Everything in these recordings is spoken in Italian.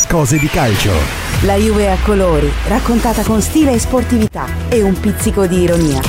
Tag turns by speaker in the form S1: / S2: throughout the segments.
S1: Cose di calcio.
S2: La Juve a colori, raccontata con stile e sportività e un pizzico di ironia.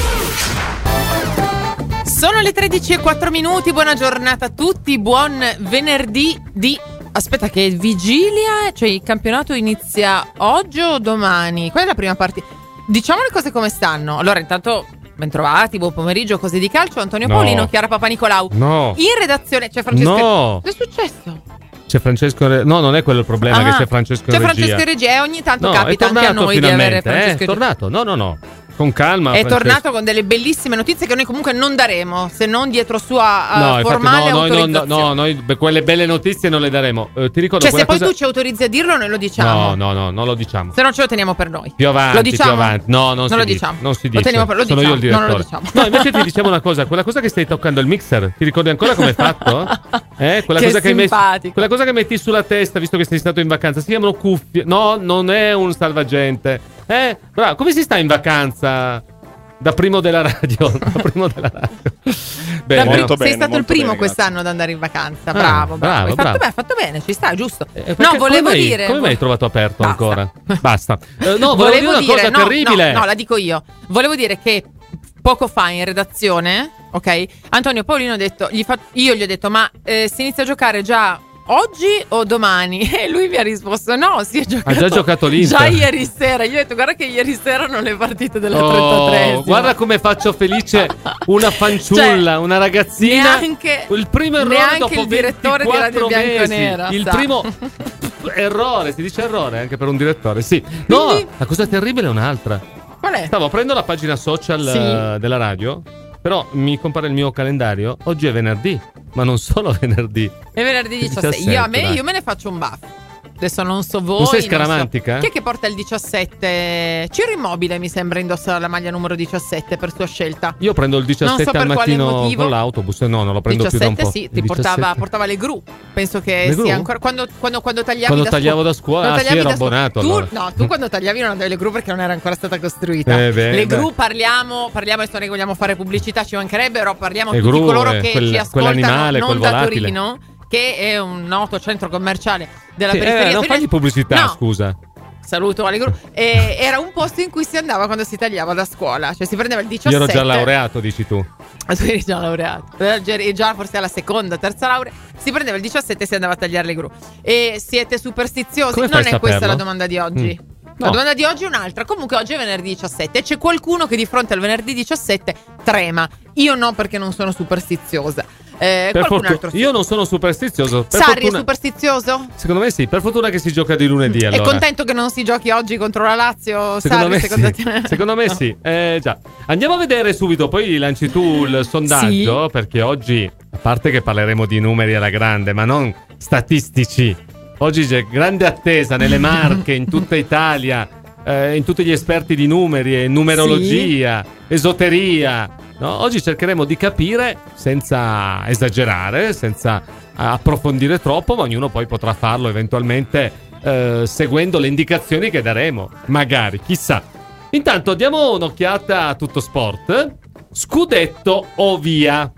S3: Sono le 13:04, buona giornata a tutti, buon venerdì di... Aspetta che è vigilia, cioè il campionato inizia oggi o domani? Qual è la prima partita? Diciamo le cose come stanno. Allora intanto... Bentrovati, buon pomeriggio, Cose di calcio. Antonio Paolino, Chiara Papanicolau.
S4: No.
S3: In redazione c'è Francesco.
S4: No.
S3: Cosa è successo?
S4: C'è Francesco. No, non è quello il problema, che c'è Francesco in regia.
S3: C'è Francesco in regia e ogni tanto
S4: no,
S3: capita anche a noi di avere Francesco in regia.
S4: È tornato, no. Con calma.
S3: È
S4: Francesco.
S3: tornato con delle bellissime notizie che noi comunque non daremo, se non dietro sua formale autorizzazione.
S4: No, noi quelle belle notizie non le daremo. Ti ricordo
S3: se poi tu ci autorizzi a dirlo, noi lo diciamo.
S4: No, non lo diciamo.
S3: Se non ce lo teniamo per noi.
S4: Più avanti,
S3: lo diciamo?
S4: più avanti. No, non lo
S3: diciamo.
S4: Non si dice.
S3: Lo teniamo lo
S4: Sono
S3: diciamo.
S4: io il direttore.
S3: Non lo diciamo.
S4: No, invece ti diciamo una cosa. Quella cosa che stai toccando il mixer, ti ricordi ancora come è fatto? Quella
S3: che
S4: cosa
S3: simpatico.
S4: quella cosa che metti sulla testa, visto che sei stato in vacanza, si chiamano cuffie. No, non è un salvagente. Bravo, come si sta in vacanza? Da primo della radio. Bene,
S3: molto
S4: bene,
S3: sei stato il primo quest'anno ad andare in vacanza. Bravo. Hai fatto bene, ci sta, giusto.
S4: No, volevo dire. Come mai hai trovato aperto ancora? Basta. No, volevo dire una cosa terribile.
S3: No, la dico io. Volevo dire che poco fa in redazione, ok? Antonio Paolino ha detto, io gli ho detto, ma si inizia a giocare già oggi o domani? E lui mi ha risposto no, si è giocato.
S4: Ha già giocato l'Inter.
S3: Già ieri sera. Io ho detto guarda che ieri sera erano le partite della 33esima.
S4: Guarda come faccio felice una fanciulla, una ragazzina.
S3: Neanche
S4: il primo errore
S3: neanche
S4: dopo
S3: il direttore di Radio Bianconera.
S4: Il primo errore, si dice errore anche per un direttore. Sì. No,
S3: quindi...
S4: la cosa terribile è un'altra.
S3: Qual è?
S4: Stavo aprendo la pagina social della radio. Però mi compare il mio calendario. Oggi è venerdì, ma non solo venerdì.
S3: È venerdì 17. Io me ne faccio un buff. Adesso non so voi.
S4: Non sei scaramantica?
S3: Chi è che porta il 17? Ciro Immobile mi sembra indossa la maglia numero 17 per sua scelta.
S4: Io prendo il 17 al mattino con l'autobus. No, non lo prendo 17, più da un po'.
S3: Sì, ti portava le gru. Penso che sia ancora quando tagliavi
S4: quando tagliavo da scuola. Sì, ero abbonato.
S3: Tu quando tagliavi non avevi le gru perché non era ancora stata costruita. Le gru parliamo adesso ne vogliamo fare pubblicità, ci mancherebbe, però parliamo di tutti coloro che ci ascoltano non da Torino, che è un noto centro commerciale della periferia.
S4: Non fagli pubblicità, scusa.
S3: Saluto alle gru. Era un posto in cui si andava quando si tagliava da scuola, cioè si prendeva il 17.
S4: Io ero già laureato, dici tu.
S3: Tu eri già laureato, eri già forse alla seconda, terza laurea. Si prendeva il 17 e si andava a tagliare le gru. E siete superstiziosi?
S4: Come
S3: non è
S4: saperlo?
S3: questa la domanda di oggi.
S4: No.
S3: La domanda di oggi è un'altra. Comunque oggi è venerdì 17 e c'è qualcuno che di fronte al venerdì 17 trema. Io no, perché non sono superstiziosa. Qualcun altro sì.
S4: Io non sono superstizioso.
S3: Sarri è superstizioso?
S4: Secondo me sì. Per fortuna che si gioca di lunedì. Allora.
S3: È contento che non si giochi oggi contro la Lazio?
S4: Secondo
S3: Sarri,
S4: me sì. Secondo me sì. Già. Andiamo a vedere subito. Poi lanci tu il sondaggio. Perché oggi, a parte che parleremo di numeri alla grande, ma non statistici. Oggi c'è grande attesa nelle Marche, in tutta Italia, in tutti gli esperti di numeri e numerologia, esoteria. No? Oggi cercheremo di capire senza esagerare, senza approfondire troppo, ma ognuno poi potrà farlo eventualmente seguendo le indicazioni che daremo. Magari, chissà. Intanto diamo un'occhiata a Tutto Sport. Scudetto o via?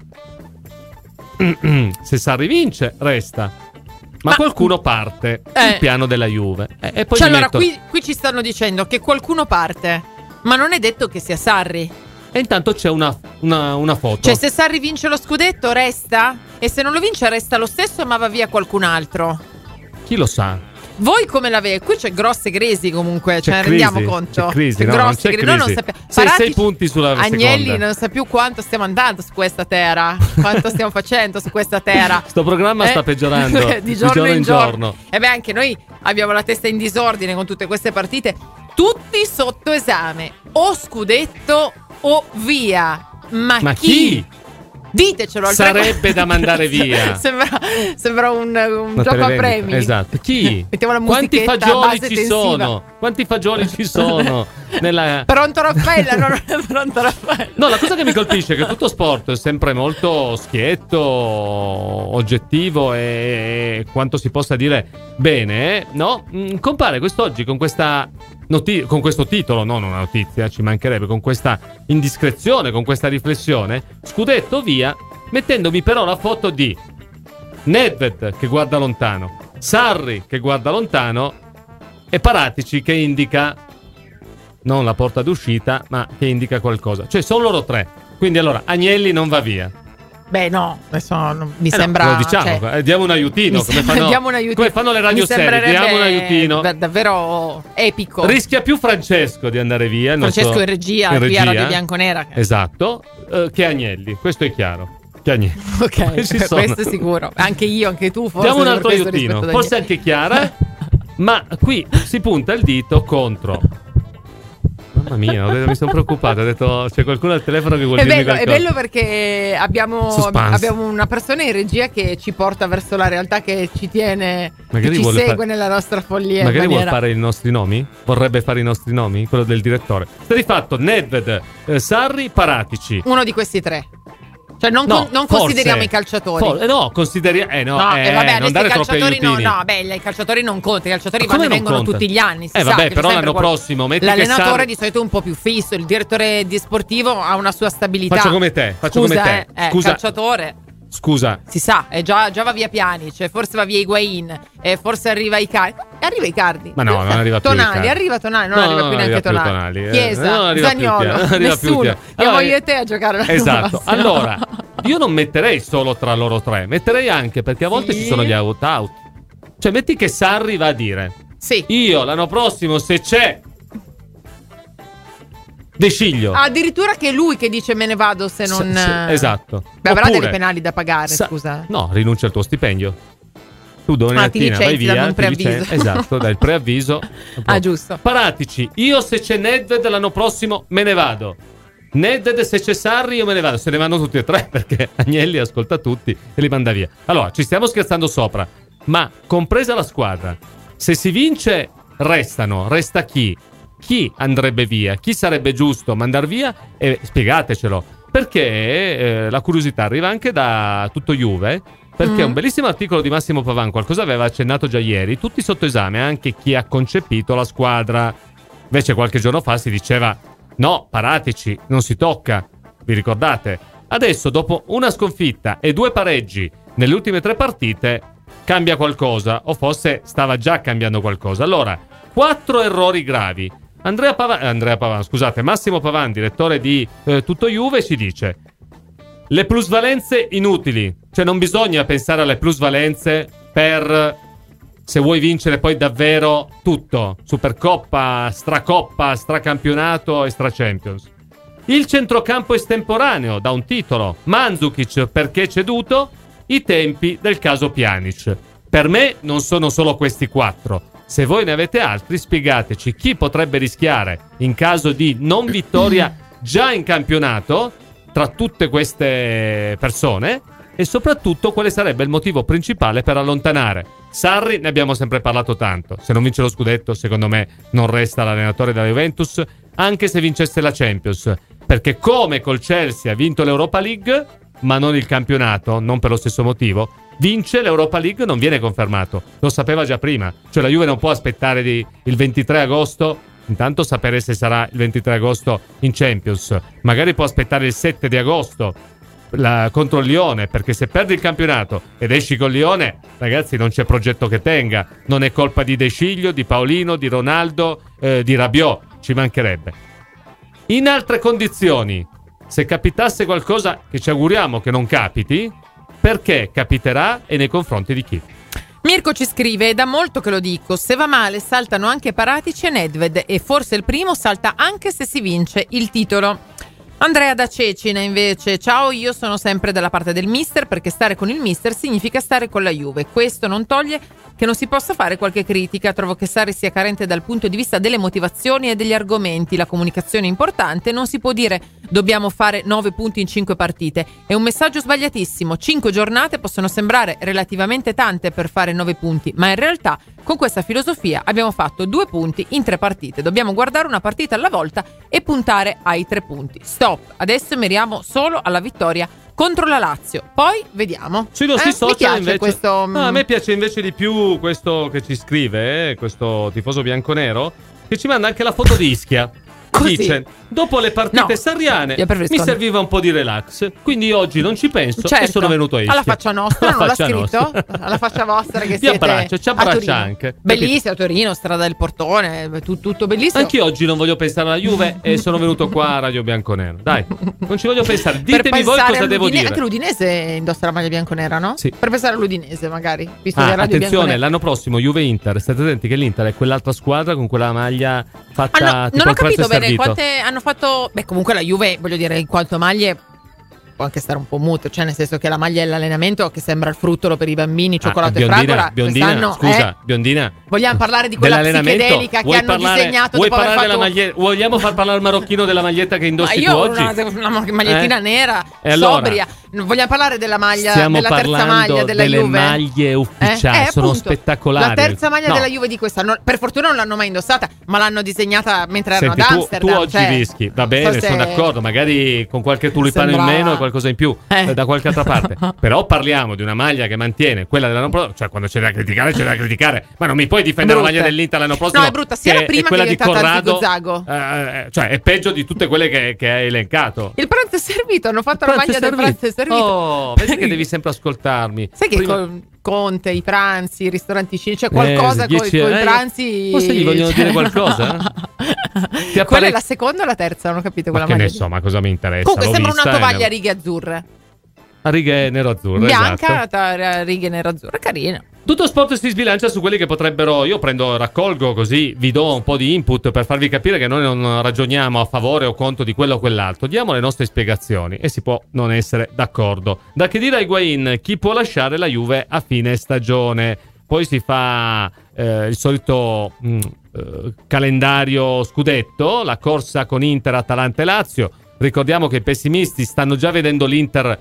S4: Se Sarri vince, resta. Ma qualcuno parte sul piano della Juve. E poi
S3: allora qui ci stanno dicendo che qualcuno parte, ma non è detto che sia Sarri.
S4: E intanto c'è una foto.
S3: Cioè se Sarri vince lo scudetto resta? E se non lo vince resta lo stesso ma va via qualcun altro?
S4: Chi lo sa?
S3: Voi come la vedete? Qui c'è grosse crisi comunque, ce ne rendiamo conto.
S4: C'è crisi,
S3: grosse crisi. Noi non sappiamo.
S4: Sei 6 punti sulla
S3: Agnelli
S4: seconda.
S3: non sa più quanto stiamo andando su questa terra, quanto stiamo facendo su questa terra.
S4: Sto programma sta peggiorando
S3: di giorno in giorno. E beh, anche noi abbiamo la testa in disordine con tutte queste partite. Tutti sotto esame. O scudetto o via. Ma chi? Ditecelo al
S4: sarebbe da mandare via.
S3: Sembra un gioco a premi.
S4: Esatto. Chi?
S3: Mettiamo la
S4: quanti
S3: musichetta
S4: fagioli
S3: base
S4: ci
S3: tensiva.
S4: sono? Quanti fagioli ci sono?
S3: Pronto Raffaella, non è pronto Raffaella.
S4: No, la cosa che mi colpisce è che Tutto Sport è sempre molto schietto, oggettivo e quanto si possa dire bene, no? Compare quest'oggi con questa con questo titolo, non una notizia, ci mancherebbe, con questa indiscrezione, con questa riflessione, scudetto via, mettendomi però la foto di Nedved che guarda lontano, Sarri che guarda lontano e Paratici che indica non la porta d'uscita, ma che indica qualcosa. Cioè sono loro tre. Quindi allora Agnelli non va via.
S3: Beh, no, adesso mi sembra.
S4: No, lo diciamo,
S3: cioè,
S4: diamo un aiutino.
S3: Diamo un aiutino.
S4: Come fanno le radioserie, diamo un aiutino.
S3: Davvero epico.
S4: Rischia più Francesco di andare via.
S3: Francesco in regia, qui a Radio Bianconera.
S4: Esatto, che Agnelli, questo è chiaro. Che Agnelli.
S3: Ok, questo è sicuro. Anche io, anche tu, forse.
S4: Diamo un altro aiutino, forse anche Chiara. Ma qui si punta il dito contro. Mamma mia, mi sono preoccupato. Ho detto c'è qualcuno al telefono che vuol dirmi qualcosa.
S3: È bello perché abbiamo una persona in regia che ci porta verso la realtà, che ci tiene, che ci segue nella nostra follia.
S4: Magari vuol fare i nostri nomi? Vorrebbe fare i nostri nomi? Quello del direttore. Sta di fatto Nedved, Sarri, Paratici.
S3: Uno di questi tre. Cioè non consideriamo i calciatori.
S4: No, consideriamo.
S3: Vabbè,
S4: non dare
S3: i calciatori
S4: i
S3: calciatori non contano. I calciatori vanno e vengono tutti gli anni.
S4: Vabbè, però l'anno prossimo metti
S3: l'allenatore di solito è un po' più fisso. Il direttore di sportivo ha una sua stabilità.
S4: Faccio come te. Scusa.
S3: Calciatore.
S4: Scusa.
S3: Si sa, già va via Pjanic, forse va via Higuain, forse arriva Icardi. Arriva Icardi.
S4: Ma no, non arriva più
S3: Tonali, arriva Tonali, non arriva più neanche Tonali. Chiesa, Zaniolo, nessuno. Andiamo io e te a giocare la
S4: Esatto. Allora, io non metterei solo tra loro tre, metterei anche, perché a volte ci sono gli out. Cioè, metti che Sarri va a dire:
S3: sì,
S4: io l'anno prossimo, se c'è De Sciglio.
S3: Addirittura che è lui che dice me ne vado se non.
S4: Esatto.
S3: Beh, avrà dei penali da pagare, scusa.
S4: No, rinuncia al tuo stipendio. Tu domani mattina vai via,
S3: un preavviso.
S4: Esatto, dai il preavviso.
S3: Giusto.
S4: Paratici, io se c'è Nedved l'anno prossimo me ne vado. Nedved, se c'è Sarri io me ne vado. Se ne vanno tutti e tre, perché Agnelli ascolta tutti e li manda via. Allora, ci stiamo scherzando sopra, ma compresa la squadra, se si vince resta chi? Chi andrebbe via? Chi sarebbe giusto mandar via? E spiegatecelo, perché la curiosità arriva anche da tutto Juve, perché un bellissimo articolo di Massimo Pavan qualcosa aveva accennato già ieri, tutti sotto esame, anche chi ha concepito la squadra. Invece qualche giorno fa si diceva no, Paratici non si tocca, vi ricordate? Adesso dopo una sconfitta e 2 pareggi nelle ultime 3 partite cambia qualcosa, o forse stava già cambiando qualcosa. Allora, 4 errori gravi. Massimo Pavan, direttore di Tutto Juve, ci dice: le plusvalenze inutili, cioè non bisogna pensare alle plusvalenze per se vuoi vincere poi davvero tutto, Supercoppa, Stracoppa, Stracampionato e Strachampions. Il centrocampo estemporaneo da un titolo, Mandzukic perché ceduto, i tempi del caso Pjanic. Per me non sono solo questi 4. Se voi ne avete altri, spiegateci chi potrebbe rischiare in caso di non vittoria già in campionato tra tutte queste persone, e soprattutto quale sarebbe il motivo principale per allontanare. Sarri ne abbiamo sempre parlato tanto. Se non vince lo scudetto, secondo me non resta l'allenatore della Juventus, anche se vincesse la Champions, perché come col Chelsea ha vinto l'Europa League ma non il campionato, non per lo stesso motivo, vince l'Europa League, non viene confermato. Lo sapeva già prima. Cioè la Juve non può aspettare il 23 agosto, intanto sapere se sarà il 23 agosto in Champions. Magari può aspettare il 7 di agosto contro il Lione, perché se perdi il campionato ed esci con Lione, ragazzi, non c'è progetto che tenga. Non è colpa di De Sciglio, di Paolino, di Ronaldo, di Rabiot, ci mancherebbe. In altre condizioni, se capitasse qualcosa che ci auguriamo che non capiti, perché capiterà e nei confronti di chi?
S3: Mirko ci scrive: è da molto che lo dico, se va male saltano anche Paratici e Nedved, e forse il primo salta anche se si vince il titolo. Andrea da Cecina invece: ciao, io sono sempre dalla parte del mister, perché stare con il mister significa stare con la Juve. Questo non toglie che non si possa fare qualche critica. Trovo che Sarri sia carente dal punto di vista delle motivazioni e degli argomenti. La comunicazione è importante, non si può dire dobbiamo fare 9 punti in 5 partite. È un messaggio sbagliatissimo. 5 giornate possono sembrare relativamente tante per fare 9 punti, ma in realtà con questa filosofia abbiamo fatto 2 punti in 3 partite. Dobbiamo guardare una partita alla volta e puntare ai 3 punti. Stop, adesso miriamo solo alla vittoria contro la Lazio, poi vediamo.
S4: Sui nostri social
S3: mi piace
S4: invece
S3: questo.
S4: A me piace invece di più questo che ci scrive, questo tifoso bianconero, che ci manda anche la foto di Ischia.
S3: Così.
S4: dice: dopo le partite sarriane
S3: io preferisco
S4: mi serviva un po' di relax, quindi oggi non ci penso
S3: certo.
S4: e sono venuto a Ischia.
S3: Alla faccia nostra, non l'ha scritto? Alla faccia vostra che
S4: ti
S3: siete
S4: abbraccio, ci
S3: a
S4: abbraccia
S3: Torino.
S4: anche.
S3: Bellissimo, Torino, strada del Portone, tutto bellissimo.
S4: Anche oggi non voglio pensare alla Juve e sono venuto qua a Radio Bianconero. Dai, non ci voglio pensare. Ditemi voi cosa devo dire.
S3: Anche l'Udinese indossa la maglia bianconera, no?
S4: Sì.
S3: Per pensare all'Udinese magari, visto che Radio
S4: attenzione,
S3: Bianconera.
S4: l'anno prossimo Juve-Inter. State attenti che l'Inter è quell'altra squadra con quella maglia fatta tipo
S3: non ho
S4: il prezzo
S3: capito bene
S4: servito.
S3: quante hanno fatto. Beh, comunque la Juve, voglio dire, in quanto maglie può anche stare un po' muto, cioè nel senso che la maglia dell'allenamento che sembra il fruttolo per i bambini, cioccolato e fragola.
S4: Biondina, scusa, Biondina.
S3: Vogliamo parlare di quella psichedelica che hanno disegnato
S4: vuoi
S3: dopo aver
S4: parlare
S3: fatto...
S4: della maglietta? Vogliamo far parlare al marocchino della maglietta che indossi tu
S3: io
S4: oggi?
S3: una magliettina nera,
S4: E allora?
S3: sobria. Vogliamo parlare della maglia,
S4: Stiamo
S3: della terza
S4: parlando
S3: maglia della
S4: delle
S3: Juve?
S4: maglie ufficiali, sono
S3: appunto,
S4: spettacolari.
S3: La terza maglia
S4: No.
S3: della Juve di questa, per fortuna non l'hanno mai indossata, ma l'hanno disegnata mentre erano
S4: Senti,
S3: ad
S4: tu
S3: Amsterdam.
S4: oggi
S3: cioè,
S4: rischi, va bene, sono d'accordo, magari con qualche tulipano
S3: Sembra-
S4: in meno e qualcosa in più da qualche altra parte. Però parliamo di una maglia che mantiene quella dell'anno prossimo, cioè quando c'è da criticare, c'è da criticare. Ma non mi puoi difendere la maglia dell'Inter l'anno prossimo.
S3: No, è brutta, sia la prima
S4: quella
S3: che
S4: di
S3: diventata
S4: Corrado.
S3: Zigo-Zago.
S4: Cioè, è peggio di tutte quelle che hai elencato.
S3: Il pranzo è servito, hanno fatto la maglia del pranzo è servito.
S4: Oh, vedi che devi sempre ascoltarmi.
S3: Sai che con Conte, i pranzi, i ristoranti cinesi, c'è qualcosa con i pranzi.
S4: Forse gli vogliono dire qualcosa?
S3: Quella è la seconda o la terza? Non ho capito quella
S4: ma che
S3: maglia.
S4: ne so, ma cosa mi interessa?
S3: Comunque
S4: L'ho
S3: sembra
S4: vista
S3: una tovaglia
S4: e
S3: a righe azzurre.
S4: a righe nero-azzurre,
S3: Bianca,
S4: esatto.
S3: a righe nero-azzurre, carina.
S4: Tutto sport si sbilancia su quelli che potrebbero. Io raccolgo così, vi do un po' di input per farvi capire che noi non ragioniamo a favore o contro di quello o quell'altro. Diamo le nostre spiegazioni e si può non essere d'accordo. Da che dire a Higuain, chi può lasciare la Juve a fine stagione? Poi si fa il solito calendario scudetto, la corsa con Inter, Atalanta e Lazio. Ricordiamo che i pessimisti stanno già vedendo l'Inter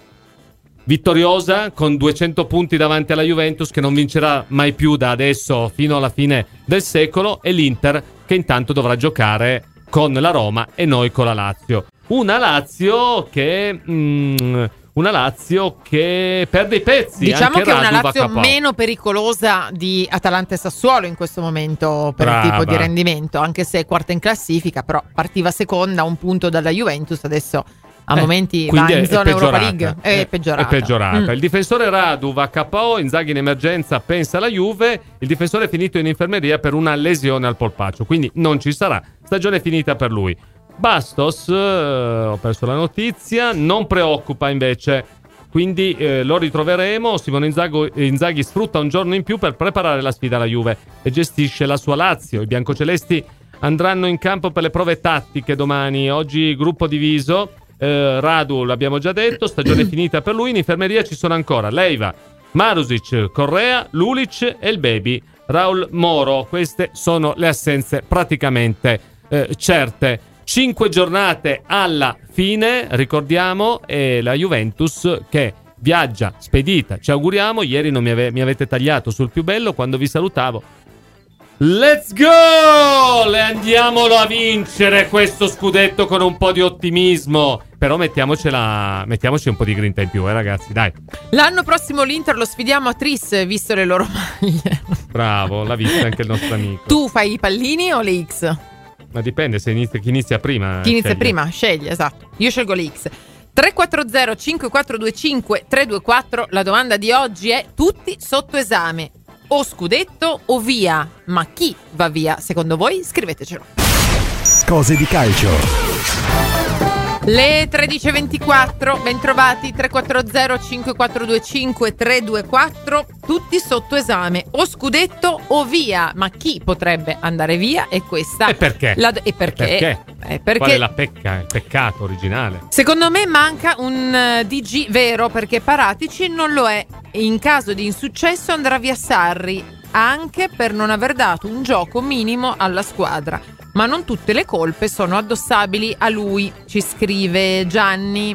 S4: vittoriosa con 200 punti davanti alla Juventus, che non vincerà mai più da adesso fino alla fine del secolo, e l'Inter che intanto dovrà giocare con la Roma e noi con la Lazio. Una Lazio che perde i pezzi.
S3: Diciamo
S4: anche
S3: che è una
S4: Radu va
S3: Lazio
S4: capo.
S3: meno pericolosa di Atalanta e Sassuolo in questo momento per il tipo di rendimento, anche se è quarta in classifica, però partiva seconda a un punto dalla Juventus, adesso a momenti va in zona Europa League. È peggiorata.
S4: Il difensore Radu va KO, Inzaghi in emergenza pensa alla Juve, il difensore è finito in infermeria per una lesione al polpaccio, quindi non ci sarà, stagione finita per lui. Bastos, ho perso la notizia, non preoccupa invece, quindi lo ritroveremo. Simone Inzaghi sfrutta un giorno in più per preparare la sfida alla Juve e gestisce la sua Lazio. I biancocelesti andranno in campo per le prove tattiche domani, oggi gruppo diviso. Radu l'abbiamo già detto, stagione finita per lui. In infermeria ci sono ancora Leiva, Marusic, Correa, Lulic e il baby Raul Moro. Queste sono le assenze praticamente certe. 5 giornate alla fine, ricordiamo, e la Juventus che viaggia spedita, ci auguriamo. Ieri non mi avete tagliato sul più bello quando vi salutavo. Let's go! Le andiamolo a vincere questo scudetto con un po' di ottimismo. Però mettiamoci un po' di grinta in più, ragazzi, dai.
S3: L'anno prossimo l'Inter lo sfidiamo a Tris, visto le loro maglie.
S4: Bravo, l'ha vista anche il nostro amico.
S3: Tu fai i pallini o le X?
S4: Ma dipende, chi inizia prima.
S3: Chi inizia prima, sceglie, esatto. Io scelgo le X. 340 5425 324. La domanda di oggi è: tutti sotto esame, o scudetto o via? Ma chi va via secondo voi? Scrivetecelo.
S1: Cose di calcio.
S3: Le 13.24, bentrovati. 340 5425 324. Tutti sotto esame, o scudetto o via? Ma chi potrebbe andare via? E questa
S4: E perché?
S3: Perché?
S4: Qual è la pecca? Il peccato originale?
S3: Secondo me manca un DG vero, perché Paratici non lo è. In caso di insuccesso andrà via Sarri, anche per non aver dato un gioco minimo alla squadra. Ma non tutte le colpe sono addossabili a lui, ci scrive Gianni.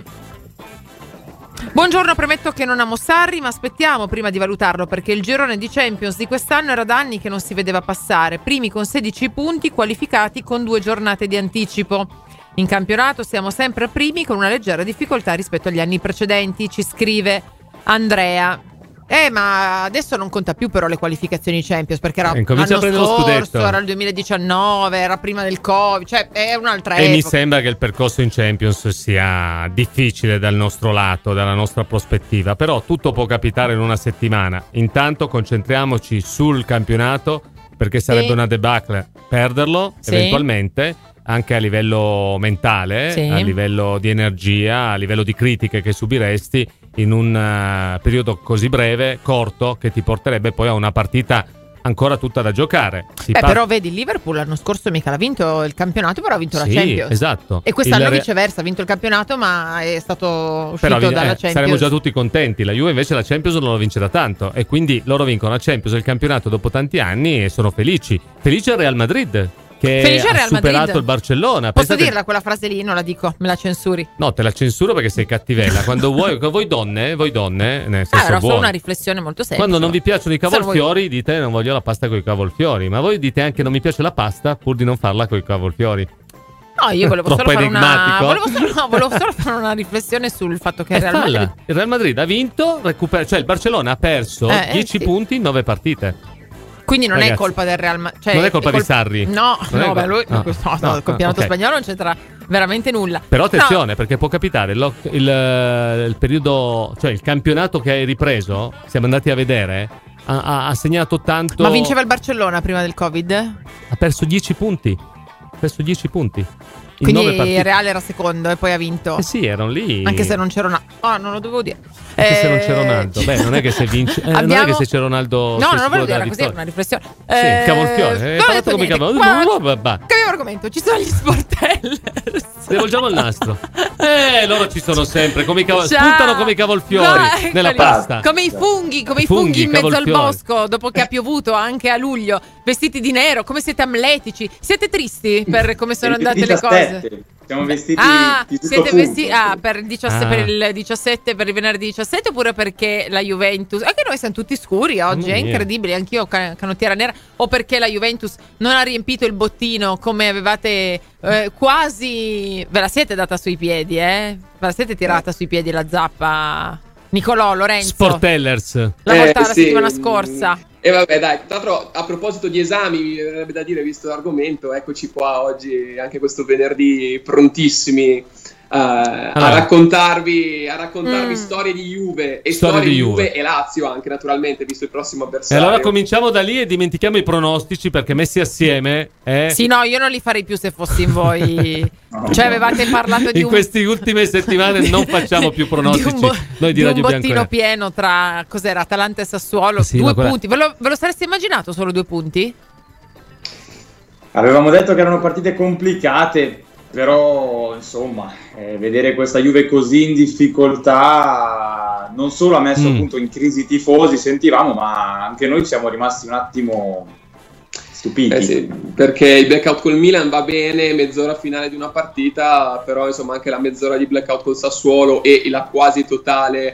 S3: Buongiorno, premetto che non amo Sarri, ma aspettiamo prima di valutarlo, perché il girone di Champions di quest'anno era da anni che non si vedeva passare. Primi con 16 punti, qualificati con 2 giornate di anticipo. In campionato siamo sempre primi con una leggera difficoltà rispetto agli anni precedenti, ci scrive Andrea. Ma adesso non conta più però le qualificazioni Champions, perché era
S4: Comincia a
S3: l'anno
S4: prendere lo
S3: scorso,
S4: scudetto.
S3: era il 2019, era prima del Covid, cioè è un'altra
S4: E
S3: epoca.
S4: mi sembra che il percorso in Champions sia difficile dal nostro lato, dalla nostra prospettiva, però tutto può capitare in una settimana. Intanto concentriamoci sul campionato, perché sarebbe una debacle perderlo, eventualmente, anche a livello mentale, a livello di energia, a livello di critiche che subiresti in un periodo così breve, corto, che ti porterebbe poi a una partita ancora tutta da giocare.
S3: Però vedi, il Liverpool l'anno scorso mica l'ha vinto il campionato, però ha vinto la Champions.
S4: Esatto.
S3: E quest'anno viceversa, ha vinto il campionato, ma è stato uscito dalla Champions.
S4: Saremo già tutti contenti. La Juve invece la Champions non lo vince da tanto, e quindi loro vincono la Champions e il campionato dopo tanti anni e sono felici. Felice il Real Madrid, che ha superato il Barcellona.
S3: Posso dirla quella frase lì? Non la dico, me la censuri.
S4: No, te la censuro perché sei cattivella. Quando voi donne, nel senso
S3: era solo una riflessione molto semplice.
S4: Quando non vi piacciono i cavolfiori, dite non voglio la pasta con i cavolfiori, ma voi dite anche non mi piace la pasta pur di non farla con i cavolfiori.
S3: No, io volevo solo fare
S4: enigmatico.
S3: volevo solo fare una riflessione sul fatto che
S4: il Real Madrid ha vinto, cioè il Barcellona ha perso 10 punti in 9 partite.
S3: Quindi non è colpa del Real Madrid,
S4: non è colpa di Sarri.
S3: No, il campionato spagnolo non c'entra veramente nulla.
S4: Però attenzione, perché può capitare il periodo, cioè il campionato che hai ripreso, siamo andati a vedere, ha segnato tanto.
S3: Ma vinceva il Barcellona prima del Covid?
S4: Ha perso 10 punti.
S3: Quindi il Real era secondo e poi ha vinto.
S4: Sì, erano lì.
S3: Anche se non c'era non lo dovevo dire.
S4: Anche se non c'è Ronaldo. Beh, non è che se vince. Non è che se c'è Ronaldo.
S3: No, non volevo dire così, è una riflessione.
S4: Sì, cavolfiore. Parlato come cavolfiore.
S3: Cambiamo argomento. Ci sono gli sportellers.
S4: Devolgiamo il nastro. Loro ci sono sempre. Spuntano come i cavolfiori nella pasta.
S3: Come i funghi in mezzo al bosco dopo che ha piovuto anche a luglio. Vestiti di nero. Come siete amletici. Siete tristi per come sono andate le cose?
S5: Siamo vestiti
S3: siete vestiti per il 17, per il venerdì 17, oppure perché la Juventus, anche noi siamo tutti scuri oggi, è incredibile, anch'io canottiera nera, o perché la Juventus non ha riempito il bottino come avevate quasi, ve la siete data sui piedi, ve la siete tirata sui piedi la zappa Nicolò, Lorenzo
S4: Sportellers
S3: la settimana scorsa.
S5: E vabbè, dai, tra l'altro a proposito di esami, mi verrebbe da dire, visto l'argomento, eccoci qua oggi, anche questo venerdì, prontissimi a raccontarvi storie di Juve e storie di Juve e Lazio anche, naturalmente, visto il prossimo avversario.
S4: E allora cominciamo da lì e dimentichiamo i pronostici, perché messi assieme
S3: Sì, no, io non li farei più se fossi in voi. Cioè avevate parlato di
S4: in queste ultime settimane non facciamo più pronostici. Noi di Radio
S3: un bottino pieno tra cos'era Atalanta e Sassuolo, 2 punti. Ve lo sareste immaginato solo 2 punti?
S5: Avevamo detto che erano partite complicate, però insomma vedere questa Juve così in difficoltà non solo ha messo appunto in crisi i tifosi, sentivamo, ma anche noi siamo rimasti un attimo stupiti.
S6: Sì, perché il blackout col Milan va bene, mezz'ora finale di una partita, però insomma anche la mezz'ora di blackout col Sassuolo e la quasi totale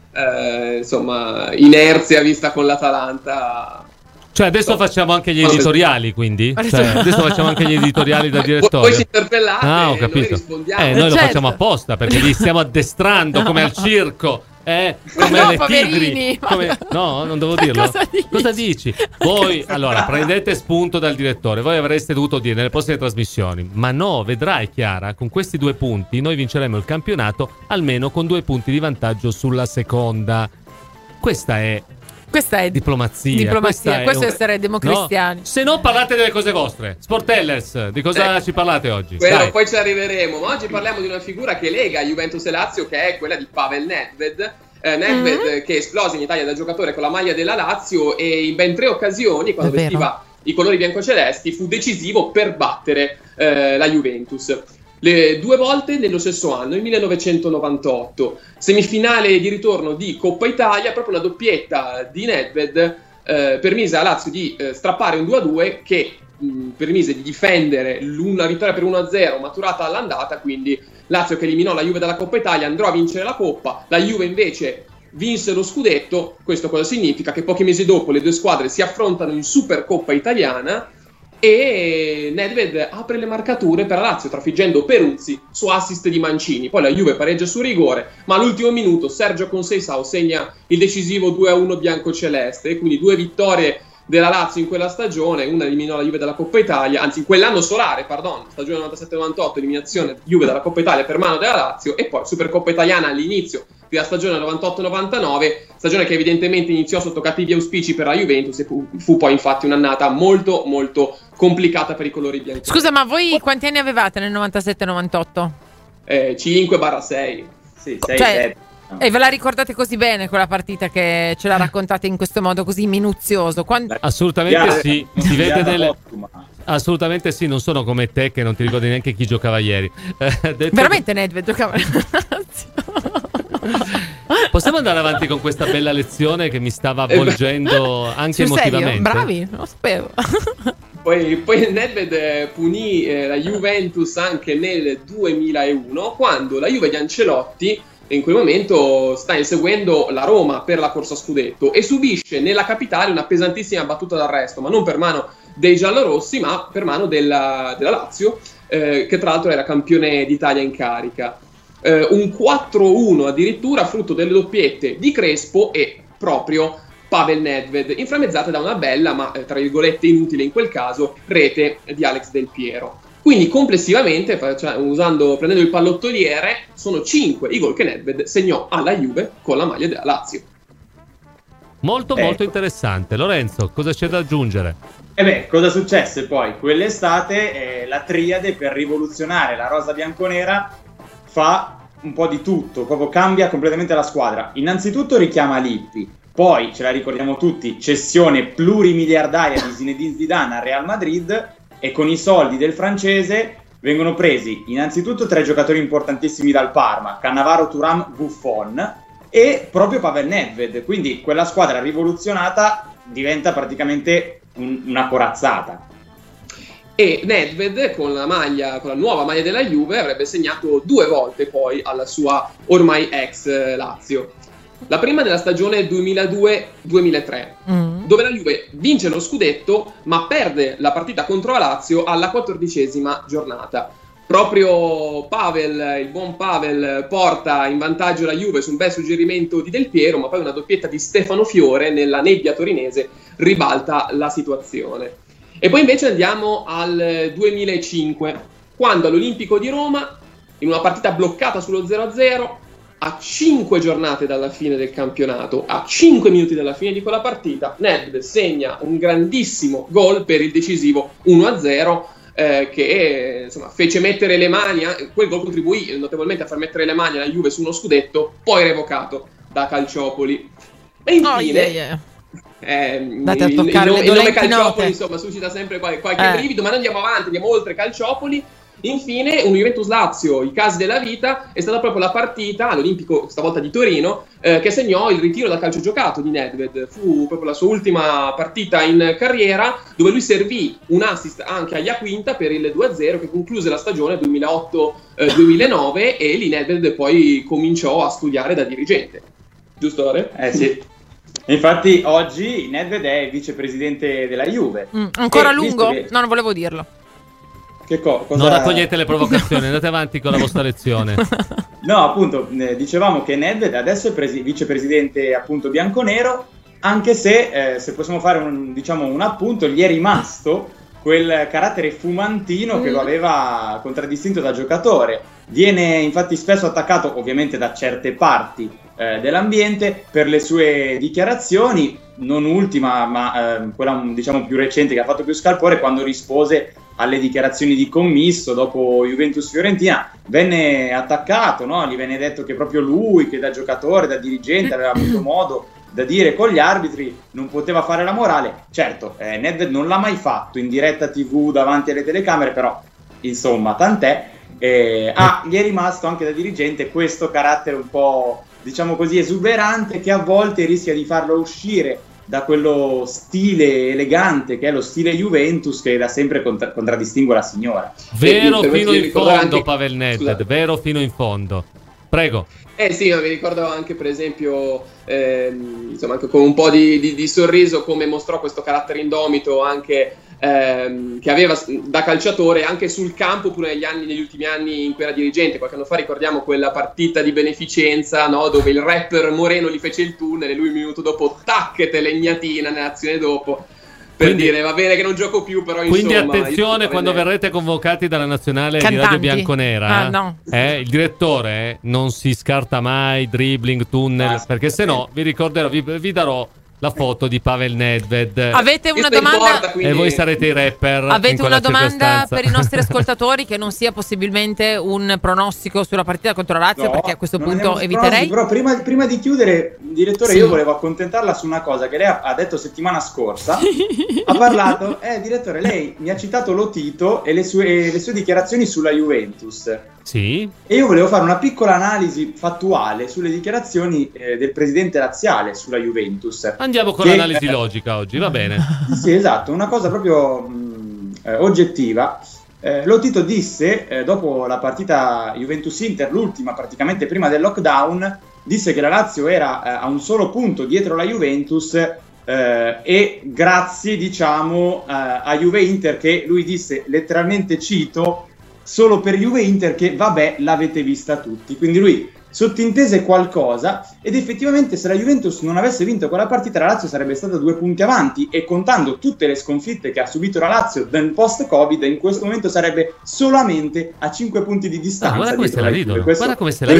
S6: insomma inerzia vista con l'Atalanta.
S4: Cioè adesso facciamo anche gli editoriali, quindi? Cioè, adesso facciamo anche gli editoriali da direttore.
S6: Voi ci interpellate,
S4: ho capito.
S6: noi rispondiamo.
S4: Noi lo facciamo apposta, perché li stiamo addestrando come al circo. Come
S3: no,
S4: le
S3: poverini,
S4: tigri. No, non devo dirlo. Cosa dici? Voi, allora, prendete spunto dal direttore. Voi avreste dovuto dire nelle prossime trasmissioni: ma no, vedrai Chiara, con questi 2 punti noi vinceremo il campionato almeno con 2 punti di vantaggio sulla seconda. Questa è diplomazia. Questo
S3: è essere democristiani.
S4: No? Se no parlate delle cose vostre. Sportellers, di cosa ci parlate oggi?
S6: Poi ci arriveremo. Ma oggi parliamo di una figura che lega Juventus e Lazio, che è quella di Pavel Nedved. Nedved che esplose in Italia da giocatore con la maglia della Lazio e in ben 3 occasioni, quando vestiva i colori biancocelesti, fu decisivo per battere la Juventus. Le 2 volte nello stesso anno, il 1998, semifinale di ritorno di Coppa Italia, proprio una doppietta di Nedved permise a Lazio di strappare un 2-2 che permise di difendere una vittoria per 1-0 maturata all'andata, quindi Lazio che eliminò la Juve dalla Coppa Italia andrò a vincere la Coppa, la Juve invece vinse lo scudetto. Questo cosa significa? Che pochi mesi dopo le 2 squadre si affrontano in Supercoppa Italiana
S5: e Nedved apre le marcature per la Lazio trafiggendo Peruzzi su assist di Mancini. Poi la Juve pareggia su rigore, ma all'ultimo minuto Sergio Conceição segna il decisivo 2-1 biancoceleste, quindi 2 vittorie della Lazio in quella stagione. Una eliminò la Juve dalla Coppa Italia, anzi in quell'anno solare, stagione 97-98, eliminazione Juve dalla Coppa Italia per mano della Lazio, e poi Supercoppa Italiana all'inizio della stagione 98-99, stagione che evidentemente iniziò sotto cattivi auspici per la Juventus e fu poi infatti un'annata molto molto complicata per i colori bianchi.
S3: Scusa, ma voi quanti anni avevate nel 97-98?
S5: 5/6.
S7: Sì, 6-7.
S3: E ve la ricordate così bene quella partita che ce la raccontate in questo modo così minuzioso?
S4: Assolutamente sì, si vede assolutamente sì, non sono come te che non ti ricordi neanche chi giocava ieri.
S3: Veramente Nedved giocava?
S4: Possiamo andare avanti con questa bella lezione che mi stava avvolgendo anche emotivamente?
S3: Serio? Bravi, non sapevo.
S5: Poi Nedved punì la Juventus anche nel 2001, quando la Juve di Ancelotti in quel momento sta inseguendo la Roma per la corsa scudetto e subisce nella capitale una pesantissima battuta d'arresto, ma non per mano dei giallorossi, ma per mano della Lazio, che tra l'altro era campione d'Italia in carica. Un 4-1 addirittura, frutto delle doppiette di Crespo e proprio Pavel Nedved, inframmezzate da una bella, ma tra virgolette inutile in quel caso, rete di Alex Del Piero. Quindi complessivamente, prendendo il pallottoliere, sono 5 i gol che Nedved segnò alla Juve con la maglia della Lazio.
S4: Molto interessante. Lorenzo, cosa c'è da aggiungere?
S7: Cosa successe poi? Quell'estate la triade per rivoluzionare la rosa bianconera fa un po' di tutto, proprio cambia completamente la squadra. Innanzitutto richiama Lippi, poi ce la ricordiamo tutti, cessione plurimiliardaria di Zinedine Zidane al Real Madrid, e con i soldi del francese vengono presi innanzitutto 3 giocatori importantissimi dal Parma, Cannavaro, Thuram, Buffon, e proprio Pavel Nedved. Quindi quella squadra rivoluzionata diventa praticamente una corazzata.
S5: E Nedved con la nuova maglia della Juve avrebbe segnato 2 volte poi alla sua ormai ex Lazio. La prima nella stagione 2002-2003, dove la Juve vince lo scudetto ma perde la partita contro la Lazio alla 14ª giornata. Proprio il buon Pavel porta in vantaggio la Juve su un bel suggerimento di Del Piero, ma poi una doppietta di Stefano Fiore nella nebbia torinese ribalta la situazione. E poi invece andiamo al 2005, quando all'Olimpico di Roma, in una partita bloccata sullo 0-0, a 5 giornate dalla fine del campionato, a 5 minuti dalla fine di quella partita, Nedved segna un grandissimo gol per il decisivo 1-0, che insomma fece mettere le mani, quel gol contribuì notevolmente a far mettere le mani alla Juve su uno scudetto, poi revocato da Calciopoli. E infine...
S3: Andate a toccare
S5: il nome Calciopoli insomma suscita sempre qualche brivido, ma noi andiamo avanti, andiamo oltre Calciopoli. Infine un Juventus Lazio, i casi della vita, è stata proprio la partita all'Olimpico, stavolta di Torino, che segnò il ritiro dal calcio giocato di Nedved. Fu proprio la sua ultima partita in carriera, dove lui servì un assist anche a Iaquinta per il 2-0 che concluse la stagione 2008-2009, e lì Nedved poi cominciò a studiare da dirigente. Giusto, Lore?
S7: Sì. Infatti oggi Nedved è vicepresidente della Juve.
S3: Ancora lungo? No, non volevo dirlo.
S7: Cosa...
S4: Non raccogliete le provocazioni, andate avanti con la vostra lezione.
S7: No, appunto, dicevamo che Nedved adesso è vicepresidente appunto bianconero, anche se possiamo fare un appunto, gli è rimasto quel carattere fumantino che lo aveva contraddistinto da giocatore. Viene infatti spesso attaccato, ovviamente da certe parti dell'ambiente, per le sue dichiarazioni, non ultima, ma quella diciamo più recente che ha fatto più scalpore, quando rispose alle dichiarazioni di Commisso dopo Juventus-Fiorentina. Venne attaccato, no? Gli venne detto che proprio lui, che da giocatore, da dirigente, aveva avuto modo da dire con gli arbitri, non poteva fare la morale. Certo, Nedved non l'ha mai fatto in diretta TV davanti alle telecamere, però insomma tant'è. Gli è rimasto anche da dirigente questo carattere un po', diciamo così, esuberante, che a volte rischia di farlo uscire da quello stile elegante che è lo stile Juventus, che da sempre contraddistingue la signora.
S4: Vero fino in fondo anche... Pavel Nedved, vero fino in fondo. Prego.
S5: Sì, mi ricordo anche per esempio insomma anche con un po' di sorriso come mostrò questo carattere indomito anche che aveva da calciatore anche sul campo pure negli ultimi anni in cui era dirigente. Qualche anno fa ricordiamo quella partita di beneficenza, no? Dove il rapper Moreno gli fece il tunnel e lui un minuto dopo tac, telegnatina nell'azione dopo, per dire va bene che non gioco più, però
S4: quindi
S5: insomma,
S4: attenzione quando verrete convocati dalla nazionale di Radio Bianconera,
S3: no.
S4: Il direttore non si scarta mai dribbling, tunnel, perché se no vi ricorderò, vi darò la foto di Pavel Nedved.
S3: Avete una domanda?
S4: E voi sarete i rapper.
S3: Avete una domanda per i nostri ascoltatori che non sia possibilmente un pronostico sulla partita contro la Lazio? Perché a questo punto eviterei.
S7: Però prima di chiudere, direttore, io volevo accontentarla su una cosa che lei ha detto settimana scorsa. Ha parlato, direttore, lei mi ha citato Lotito e le sue dichiarazioni sulla Juventus.
S4: Sì.
S7: E io volevo fare una piccola analisi fattuale sulle dichiarazioni del presidente laziale sulla Juventus.
S4: Andiamo con l'analisi logica oggi, va bene.
S7: Sì, esatto, una cosa proprio oggettiva. Lotito disse, dopo la partita Juventus-Inter, l'ultima praticamente prima del lockdown, disse che la Lazio era a un solo punto dietro la Juventus e grazie, diciamo, a Juve-Inter, che lui disse, letteralmente cito, solo per Juve-Inter che vabbè l'avete vista tutti. Quindi lui sottintese qualcosa, ed effettivamente se la Juventus non avesse vinto quella partita la Lazio sarebbe stata 2 punti avanti, e contando tutte le sconfitte che ha subito la Lazio nel post-Covid in questo momento sarebbe solamente a 5 punti di distanza.
S4: Guarda come se la ridono,
S3: ridono.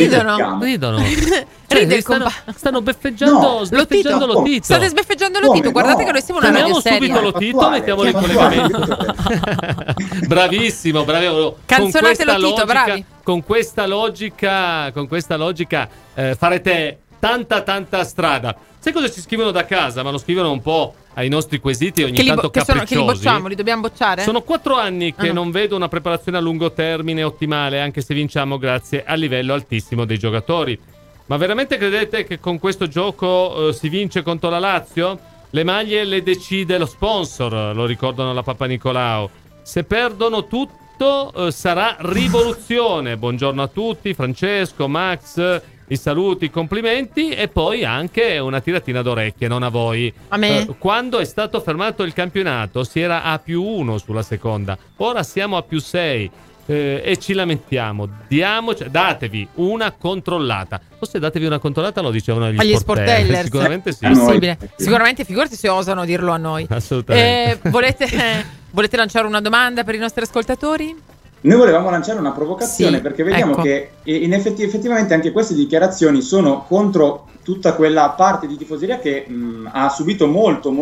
S4: Stanno beffeggiando Lotito.
S3: State sbeffeggiando Lotito, guardate che noi siamo una radio seria.
S4: Subito Lotito, mettiamolo in collegamento. Bravissimo.
S3: Canzonate Lotito, bravi.
S4: Con questa logica farete tanta strada. Sai cosa ci scrivono da casa? Ma lo scrivono un po' ai nostri quesiti ogni tanto capricciosi.
S3: Che li bocciamo? Li dobbiamo bocciare?
S4: Sono 4 anni che non vedo una preparazione a lungo termine ottimale, anche se vinciamo grazie al livello altissimo dei giocatori. Ma veramente credete che con questo gioco si vince contro la Lazio? Le maglie le decide lo sponsor, lo ricordano la Papa Nicolau. Se perdono tutto sarà rivoluzione. Buongiorno a tutti, Francesco, Max, i saluti, i complimenti, e poi anche una tiratina d'orecchie, non a voi.
S3: A me?
S4: Quando è stato fermato il campionato si era a +1 sulla seconda, ora siamo a +6 e ci lamentiamo. Datevi una controllata. Forse datevi una controllata lo dicevano agli sporteller. Sicuramente sì.
S3: Sicuramente, figurati se osano dirlo a noi.
S4: Assolutamente.
S3: Volete lanciare una domanda per i nostri ascoltatori?
S7: Noi volevamo lanciare una provocazione, perché vediamo che effettivamente anche queste dichiarazioni sono contro tutta quella parte di tifoseria che ha subito molto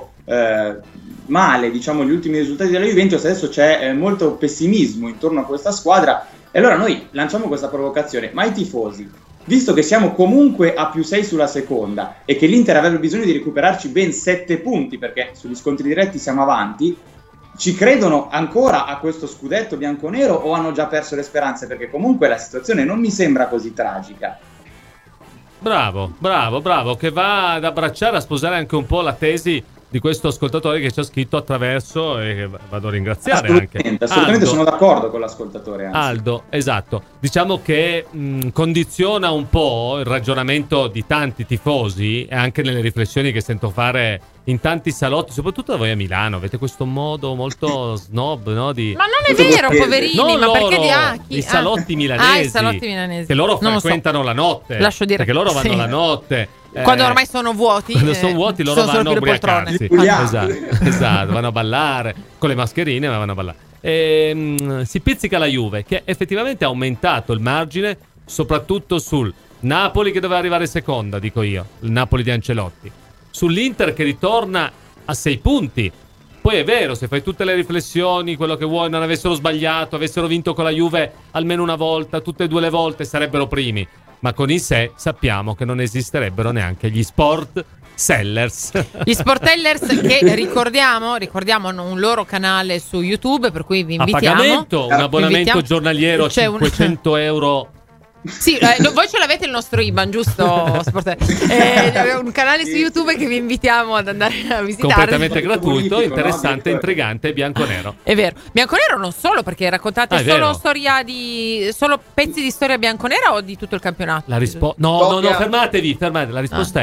S7: male, diciamo, gli ultimi risultati della Juventus. Adesso c'è molto pessimismo intorno a questa squadra, e allora noi lanciamo questa provocazione: ma i tifosi, visto che siamo comunque a +6 sulla seconda e che l'Inter avrebbe bisogno di recuperarci ben 7 punti, perché sugli scontri diretti siamo avanti, ci credono ancora a questo scudetto bianconero o hanno già perso le speranze? Perché comunque la situazione non mi sembra così tragica.
S4: Bravo, che va ad abbracciare, a sposare anche un po' la tesi di questo ascoltatore che ci ha scritto attraverso, e vado a ringraziare
S7: assolutamente
S4: Aldo.
S7: Sono d'accordo con l'ascoltatore, anzi.
S4: Aldo, esatto, diciamo che condiziona un po' il ragionamento di tanti tifosi, e anche nelle riflessioni che sento fare in tanti salotti, soprattutto da voi a Milano. Avete questo modo molto snob, no?
S3: Ma non è vero, poverini,
S4: non
S3: ma
S4: loro,
S3: perché
S4: i salotti milanesi,
S3: i salotti milanesi,
S4: che loro frequentano la notte.
S3: Lascio dire,
S4: perché loro vanno la notte.
S3: Quando ormai sono vuoti,
S4: loro vanno a ubriacarsi. Esatto, vanno a ballare con le mascherine, ma vanno a ballare. Si pizzica la Juve, che effettivamente ha aumentato il margine, soprattutto sul Napoli, che doveva arrivare seconda, dico io, il Napoli di Ancelotti, sull'Inter che ritorna a 6 punti. Poi è vero, se fai tutte le riflessioni, quello che vuoi, non avessero sbagliato, avessero vinto con la Juve almeno una volta, tutte e 2 le volte, sarebbero primi. Ma con i sé sappiamo che non esisterebbero neanche gli sport sellers.
S3: Gli sportellers, che ricordiamo hanno un loro canale su YouTube, per cui vi invitiamo.
S4: A pagamento, un abbonamento giornaliero a 500 euro.
S3: Sì, voi ce l'avete il nostro IBAN, giusto? Un canale su YouTube che vi invitiamo ad andare a visitare.
S4: Completamente gratuito, interessante, intrigante, bianconero.
S3: È vero. Bianconero non solo, perché raccontate solo pezzi di storia bianconera o di tutto il campionato?
S4: No, fermatevi. La risposta è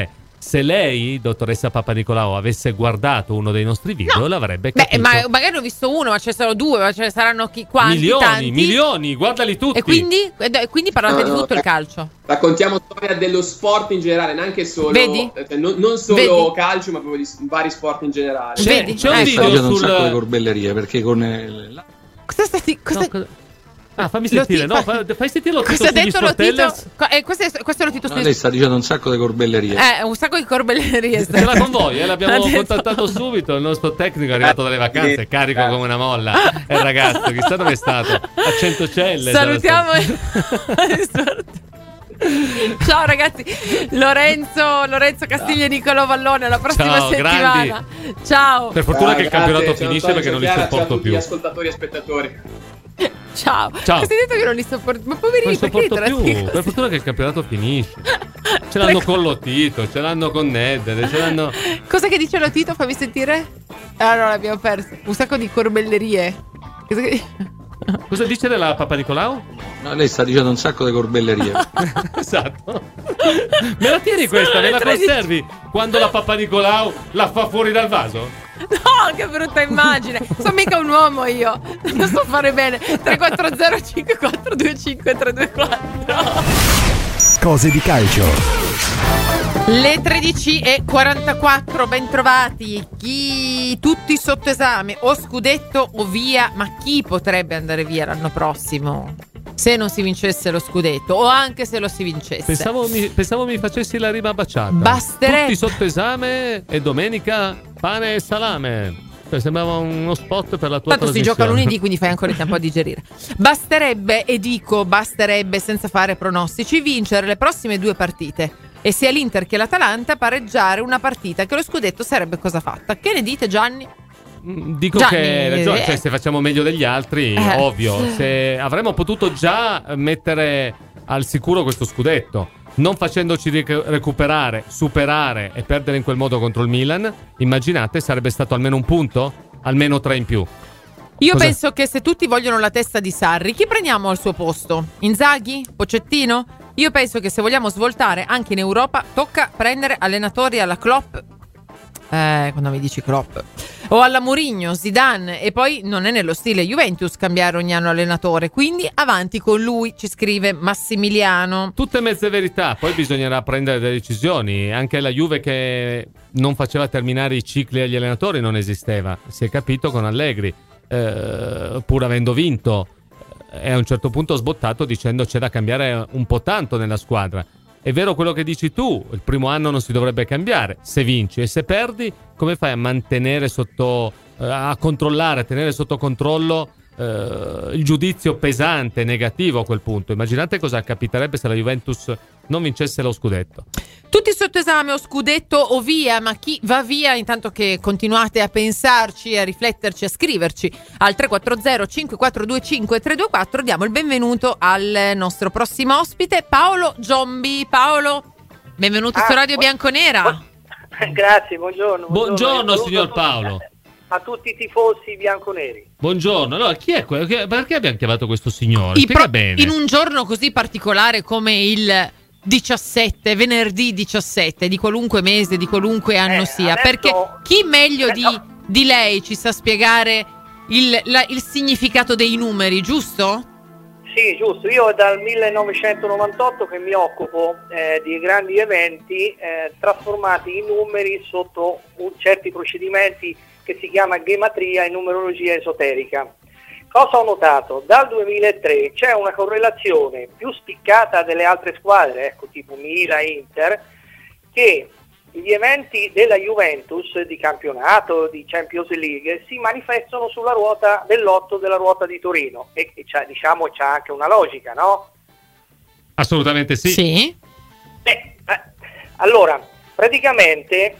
S4: se lei, dottoressa Papanicolao, avesse guardato uno dei nostri video, l'avrebbe capito.
S3: Ma magari ho visto uno, ma ce ne sono due, ma ce ne saranno quanti?
S4: Milioni, guardali tutti.
S3: E quindi parlate di tutto il calcio.
S6: Raccontiamo storia dello sport in generale, neanche solo non solo calcio, ma proprio di vari sport in generale.
S4: C'è un video
S8: un sacco di corbellerie, perché con
S4: fammi sentire, fai sentire lo Tito sugli Sportellers.
S3: Questo è lo Tito.
S8: Lei sta dicendo un sacco di corbellerie.
S3: Un sacco di corbellerie.
S4: Ce l'ha con voi, l'abbiamo contattato subito. Il nostro tecnico è arrivato dalle vacanze, carico come una molla. Il ragazzo, chissà dove è stato. A Centocelle.
S3: Salutiamo. Ciao ragazzi, Lorenzo Castiglia e Niccolò Vallone, alla prossima settimana. Grandi. Ciao.
S4: Per fortuna che il campionato finisce, perché non li sopporto più.
S6: Ascoltatori e spettatori.
S3: Ciao. Cosa hai detto che non li sopporto? Ma poverini,
S4: non sopporto più. Per fortuna che il campionato finisce. Ce l'hanno con Lotito, ce l'hanno con Ned, ce l'hanno.
S3: Cosa che dice Lotito? Fammi sentire. No, l'abbiamo perso. Un sacco di corbellerie.
S4: Cosa dice della Papanicolao?
S8: No, lei sta dicendo un sacco di corbellerie.
S4: Esatto. Me la tieni questa? Me la conservi quando la Papanicolao la fa fuori dal vaso?
S3: No, che brutta immagine. Sono mica un uomo io. Non so fare bene. 340 5425 324.
S1: Cose di calcio.
S3: Le 13:44, bentrovati. Tutti sotto esame, o scudetto o via. Ma chi potrebbe andare via l'anno prossimo se non si vincesse lo scudetto, o anche se lo si vincesse?
S4: Pensavo mi facessi la rima baciata.
S3: Basterebbe.
S4: Tutti sotto esame e domenica pane e salame. Sembrava uno spot per la tua
S3: Tanto si gioca lunedì, quindi fai ancora il tempo a digerire. Basterebbe, senza fare pronostici, vincere le prossime 2 partite, e sia l'Inter che l'Atalanta pareggiare una partita, che lo scudetto sarebbe cosa fatta. Che ne dite, Gianni?
S4: Dico che hai ragione, cioè se facciamo meglio degli altri, ovvio, se avremmo potuto già mettere al sicuro questo scudetto, non facendoci recuperare, superare e perdere in quel modo contro il Milan. Immaginate, sarebbe stato almeno un punto, almeno 3 in più.
S3: Io penso che se tutti vogliono la testa di Sarri, chi prendiamo al suo posto? Inzaghi? Pochettino? Io penso che se vogliamo svoltare anche in Europa tocca prendere allenatori alla Klopp. Quando mi dici Klopp o alla Mourinho, Zidane, e poi non è nello stile Juventus cambiare ogni anno allenatore, quindi avanti con lui, ci scrive Massimiliano.
S4: Tutte mezze verità, poi bisognerà prendere delle decisioni. Anche la Juve che non faceva terminare i cicli agli allenatori non esisteva, si è capito con Allegri, pur avendo vinto, e a un certo punto ha sbottato dicendo c'è da cambiare un po' tanto nella squadra. È vero quello che dici tu, il primo anno non si dovrebbe cambiare, se vinci, e se perdi come fai a mantenere a controllare, a tenere sotto controllo il giudizio pesante, negativo a quel punto? Immaginate cosa capiterebbe se la Juventus non vincesse lo scudetto.
S3: Tutti sotto esame, o scudetto o via, ma chi va via? Intanto che continuate a pensarci, a rifletterci, a scriverci al 340 5425 324, diamo il benvenuto al nostro prossimo ospite, Paolo Giombi. Paolo, benvenuto su Radio Bianconera.
S9: Grazie, buongiorno.
S4: Buongiorno signor Paolo.
S9: A tutti i tifosi bianconeri.
S4: Buongiorno. Allora, chi è quello? Perché abbiamo chiamato questo signore? Bene.
S3: In un giorno così particolare come il 17, venerdì 17 di qualunque mese, di qualunque anno sia, perché chi meglio di lei ci sa spiegare il significato dei numeri, giusto?
S9: Sì, giusto. Io dal 1998 che mi occupo di grandi eventi trasformati in numeri sotto certi procedimenti che si chiama gematria e numerologia esoterica. Cosa ho notato? Dal 2003 c'è una correlazione più spiccata delle altre squadre, ecco, tipo Milan, Inter, che gli eventi della Juventus di campionato, di Champions League, si manifestano sulla ruota dell'otto della ruota di Torino, e c'ha anche una logica, no?
S4: Assolutamente sì.
S3: Sì.
S9: Allora, praticamente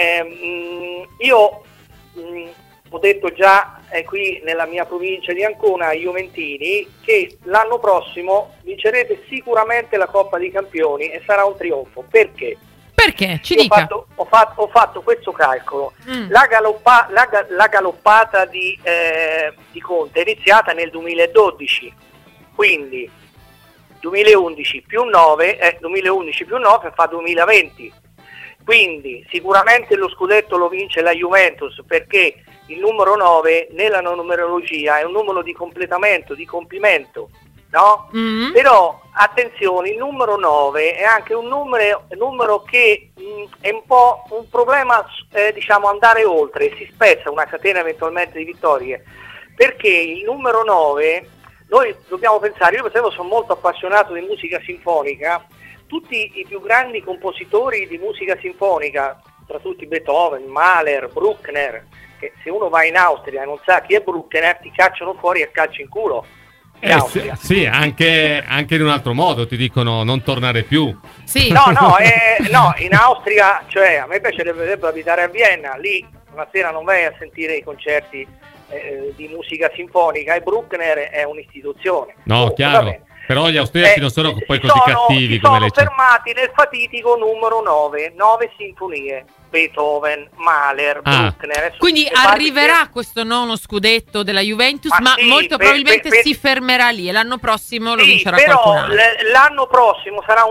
S9: io ho detto già qui nella mia provincia di Ancona ai Juventini che l'anno prossimo vincerete sicuramente la Coppa dei Campioni e sarà un trionfo. Perché?
S3: Perché? Ci dica.
S9: Ho fatto questo calcolo. La galoppata di Conte è iniziata nel 2012, quindi 2011 più 9 fa 2020. Quindi sicuramente lo scudetto lo vince la Juventus, perché il numero 9 nella numerologia è un numero di completamento, di compimento, no? Però attenzione, il numero 9 è anche un numero che è un po' un problema, diciamo, andare oltre, si spezza una catena eventualmente di vittorie, perché il numero 9, noi dobbiamo pensare, io per esempio sono molto appassionato di musica sinfonica, tutti i più grandi compositori di musica sinfonica, tra tutti Beethoven, Mahler, Bruckner, che se uno va in Austria e non sa chi è Bruckner ti cacciano fuori a calci in culo.
S4: Sì, anche in un altro modo ti dicono non tornare più.
S3: Sì.
S9: No, in Austria, cioè a me piacerebbe abitare a Vienna, lì una sera non vai a sentire i concerti di musica sinfonica, e Bruckner è un'istituzione.
S4: No, chiaro. Però gli austriaci non sono poi così cattivi come lei.
S9: Sono fermati nel fatitico numero 9 sinfonie. Beethoven, Mahler, Bruckner.
S3: Quindi arriverà questo nono scudetto della Juventus, ma
S9: sì,
S3: molto probabilmente si fermerà lì e l'anno prossimo lo vincerà qualcun altro.
S9: L'anno prossimo sarà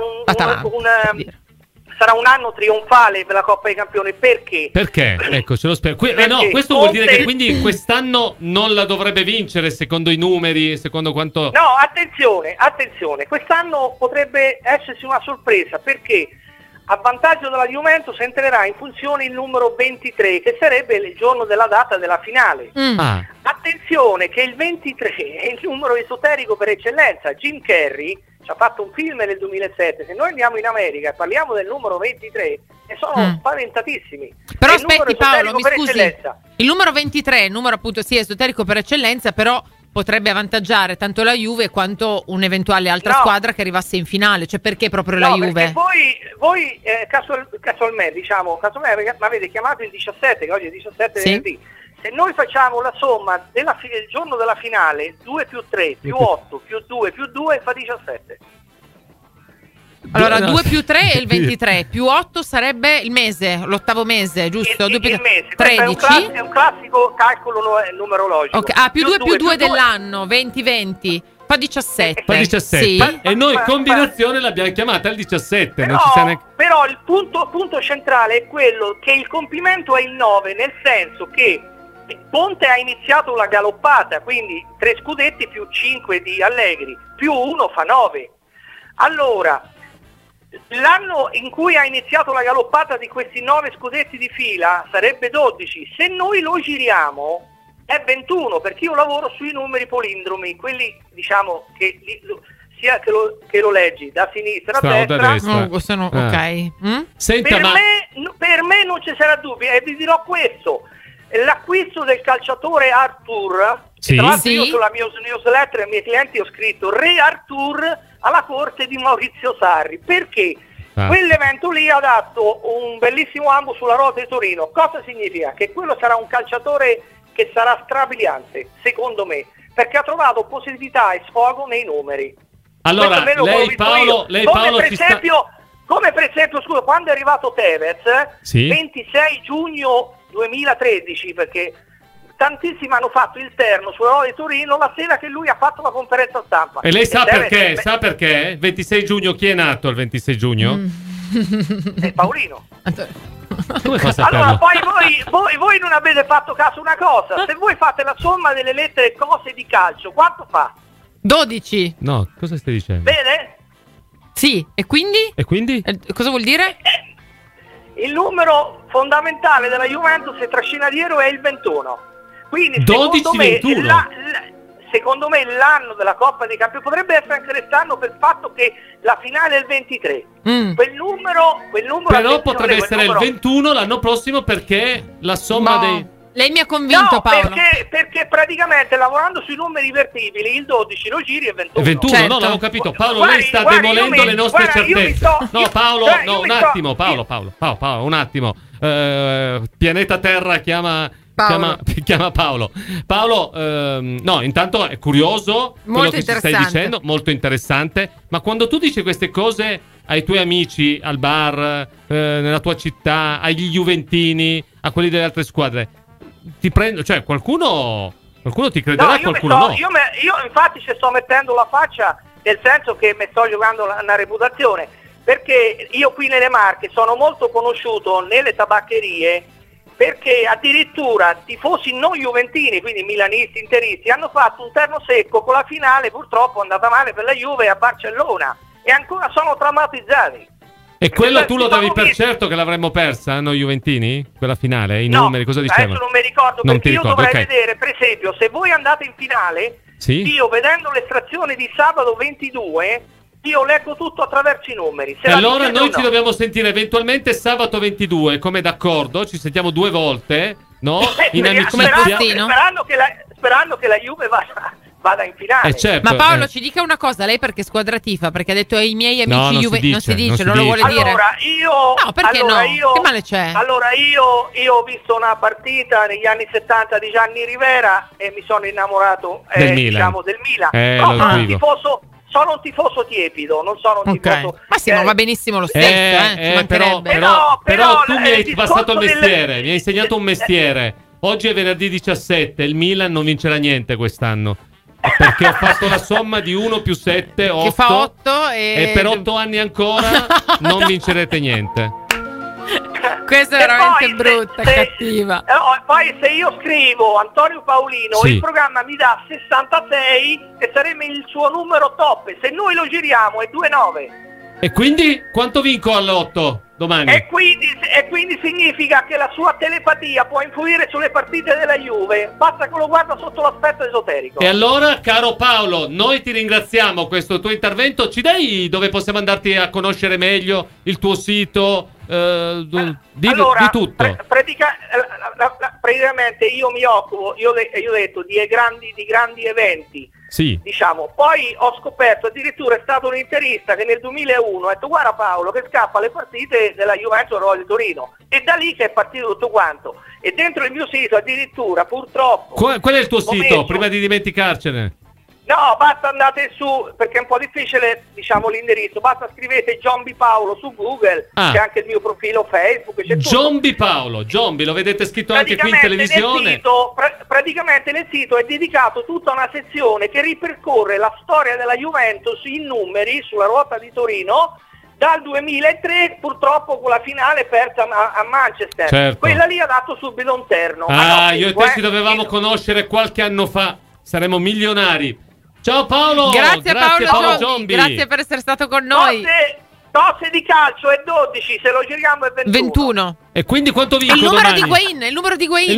S9: sarà un anno trionfale per la Coppa dei Campioni. Perché?
S4: Ecco, ce lo spiego. Questo vuol dire che quindi quest'anno non la dovrebbe vincere secondo i numeri, secondo quanto...
S9: No, attenzione, quest'anno potrebbe esserci una sorpresa, perché a vantaggio della Juventus entrerà in funzione il numero 23, che sarebbe il giorno della data della finale. Attenzione che il 23 è il numero esoterico per eccellenza. Jim Carrey ci ha fatto un film nel 2007, se noi andiamo in America e parliamo del numero 23 ne sono spaventatissimi.
S3: Però aspetti Paolo, mi scusi, il numero 23 è il numero appunto esoterico per eccellenza, però potrebbe avvantaggiare tanto la Juve quanto un'eventuale altra squadra che arrivasse in finale, cioè perché proprio la Juve?
S9: Perché voi casualmente mi avete chiamato il 17, che oggi è il 17 venerdì. Se noi facciamo la somma il giorno della finale, 2 più 3 più 8 più 2 più 2 fa 17.
S3: Allora 2 più 3 è il 23, più 8 sarebbe il mese, l'8º mese, giusto?
S9: Il mese, 13. È un classico calcolo numerologico.
S3: Okay. Più 2 più 2 dell'anno, 20 fa 17.
S4: Fa 17.
S3: Sì.
S4: E noi combinazione l'abbiamo chiamata il 17.
S9: Però il punto centrale è quello che il compimento è il 9, nel senso che Conte ha iniziato la galoppata, quindi 3 scudetti più 5 di Allegri, più 1 fa 9. Allora, l'anno in cui ha iniziato la galoppata di questi 9 scudetti di fila sarebbe 12, se noi lo giriamo è 21, perché io lavoro sui numeri polindromi, quelli diciamo che sia che lo leggi da sinistra a destra.
S3: Ok.
S9: Per me non ci sarà dubbio, e vi dirò questo: l'acquisto del calciatore Arthur, tra l'altro io sulla mia newsletter ai miei clienti ho scritto Re Arthur alla corte di Maurizio Sarri, perché quell'evento lì ha dato un bellissimo ambo sulla Rota di Torino. Cosa significa? Che quello sarà un calciatore che sarà strabiliante, secondo me, perché ha trovato positività e sfogo nei numeri.
S4: Allora, lei Paolo
S9: come per esempio, scusa, quando è arrivato Tevez, 26 giugno 2013, perché tantissimi hanno fatto il terno sulla Rota di Torino la sera che lui ha fatto la conferenza stampa.
S4: E lei sa perché? Sa perché? 26 giugno, chi è nato il 26 giugno?
S9: È Paolino.
S4: Come fa a saperlo?
S9: Allora, poi voi non avete fatto caso una cosa: se voi fate la somma delle lettere cose di calcio, quanto fa?
S3: 12.
S4: No, cosa stai dicendo?
S9: Bene?
S3: Sì, e quindi? Cosa vuol dire?
S9: Il numero fondamentale della Juventus e trascinariero è il 21. Quindi
S4: 12-21.
S9: Secondo me l'anno della Coppa dei Campioni potrebbe essere anche quest'anno, per il fatto che la finale è il 23. Quel numero
S4: però potrebbe essere il 21 l'anno prossimo, perché la somma dei...
S3: Lei mi ha convinto, Paolo.
S9: Perché praticamente lavorando sui numeri invertibili il 12 lo giri e 21.
S4: 21, certo. No, l'avevo capito. Paolo, lei sta demolendo le nostre certezze. Paolo, un attimo. Un attimo. Pianeta Terra chiama Paolo. Paolo, no, intanto è curioso quello che ci stai dicendo, molto interessante. Ma quando tu dici queste cose ai tuoi amici, al bar, nella tua città, agli juventini, a quelli delle altre squadre, ti prendo, cioè qualcuno ti crederà, qualcuno no.
S9: Io infatti ci sto mettendo la faccia, nel senso che mi sto giocando una reputazione. perché io qui nelle Marche sono molto conosciuto nelle tabaccherie, perché addirittura tifosi non juventini, quindi milanisti, interisti, hanno fatto un terno secco con la finale purtroppo andata male per la Juve a Barcellona e ancora sono traumatizzati.
S4: E quello tu lo davi per certo che l'avremmo persa, noi juventini? Quella finale? I numeri, cosa dicevano?
S9: Adesso non mi ricordo, perché io dovrei vedere, per esempio, se voi andate in finale, io vedendo l'estrazione di sabato 22... io leggo tutto attraverso i numeri.
S4: E allora noi ci dobbiamo sentire eventualmente sabato 22, come d'accordo? Ci sentiamo 2 volte, no? In amicizia.
S9: Sperando che la Juve vada in finale.
S4: Certo,
S3: ma Paolo ci dica una cosa, lei perché squadra tifa? Perché ha detto ai miei amici Juve, non si dice, non lo vuole dire.
S9: Allora io
S3: che male c'è?
S9: Allora io ho visto una partita negli anni 70 di Gianni Rivera e mi sono innamorato
S4: del Milan.
S9: Sono un tifoso tiepido, non sono un tifoso.
S3: Ma sì, ma va benissimo lo stesso, ci mancherebbe.
S4: Però tu mi hai passato il mestiere, mi hai insegnato un mestiere. Oggi è venerdì 17, il Milan non vincerà niente quest'anno. Perché ho fatto la somma di 1 più 7, 8.
S3: Che fa 8
S4: e per 8 anni ancora non vincerete niente.
S3: Questa è veramente brutta, cattiva.
S9: Poi se io scrivo Antonio Paolino, il programma mi dà 66 e sarebbe il suo numero top. Se noi lo giriamo è 2-9.
S4: E quindi quanto vinco all'8 domani?
S9: E quindi significa che la sua telepatia può influire sulle partite della Juve. Basta che lo guarda sotto l'aspetto esoterico.
S4: E allora, caro Paolo, noi ti ringraziamo questo tuo intervento. Ci dai dove possiamo andarti a conoscere meglio il tuo sito? Di tutto.
S9: Praticamente io mi occupo, io ho detto di grandi eventi.
S4: Sì.
S9: Diciamo, poi ho scoperto, addirittura è stato un interista che nel 2001 ha detto: guarda Paolo, che scappa alle partite della Juventus Roma di Torino, e da lì che è partito tutto quanto. E dentro il mio sito addirittura, purtroppo,
S4: qual è il tuo sito, prima di dimenticarcene?
S9: No, basta andate su, perché è un po' difficile, diciamo, l'indirizzo. Basta scrivete Giombi Paolo su Google, c'è anche il mio profilo Facebook, c'è
S4: Giombi Paolo, Giombi, lo vedete scritto anche qui in televisione.
S9: Praticamente nel sito è dedicato tutta una sezione che ripercorre la storia della Juventus in numeri sulla ruota di Torino dal 2003, purtroppo con la finale persa a Manchester.
S4: Certo.
S9: Quella lì ha dato subito un terno.
S4: Io e te ci dovevamo conoscere qualche anno fa, saremo milionari. Ciao Paolo!
S3: Grazie Paolo Giombi. Grazie per essere stato con noi.
S9: Tosse di calcio è 12, se lo giriamo è 21.
S4: E quindi quanto vinco
S3: il numero
S4: domani?
S3: Il numero di Higuain.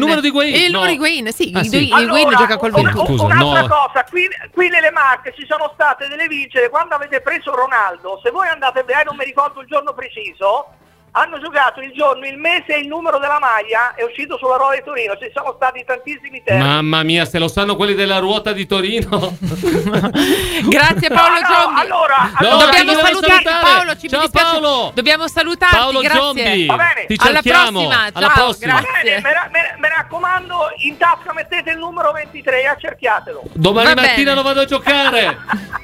S3: Sì,
S9: allora,
S3: Higuain gioca col 21.
S4: Scusa,
S9: un'altra cosa, qui nelle Marche ci sono state delle vincite quando avete preso Ronaldo. Se voi andate a vedere, non mi ricordo il giorno preciso, hanno giocato il giorno, il mese e il numero della maglia, è uscito sulla ruota di Torino, ci sono stati tantissimi termini.
S4: Mamma mia, se lo sanno quelli della ruota di Torino.
S3: Grazie Paolo Giombi.
S9: Allora,
S3: dobbiamo salutarti Paolo, ci
S4: ciao
S3: dispiace.
S4: Paolo.
S3: Dobbiamo salutarti,
S4: Paolo
S3: grazie.
S4: Giombi.
S9: Va bene.
S4: Ti cerchiamo.
S3: Alla prossima.
S9: Grazie. Me raccomando, in tasca mettete il numero 23 e accerchiatelo.
S4: Domani mattina lo vado a giocare.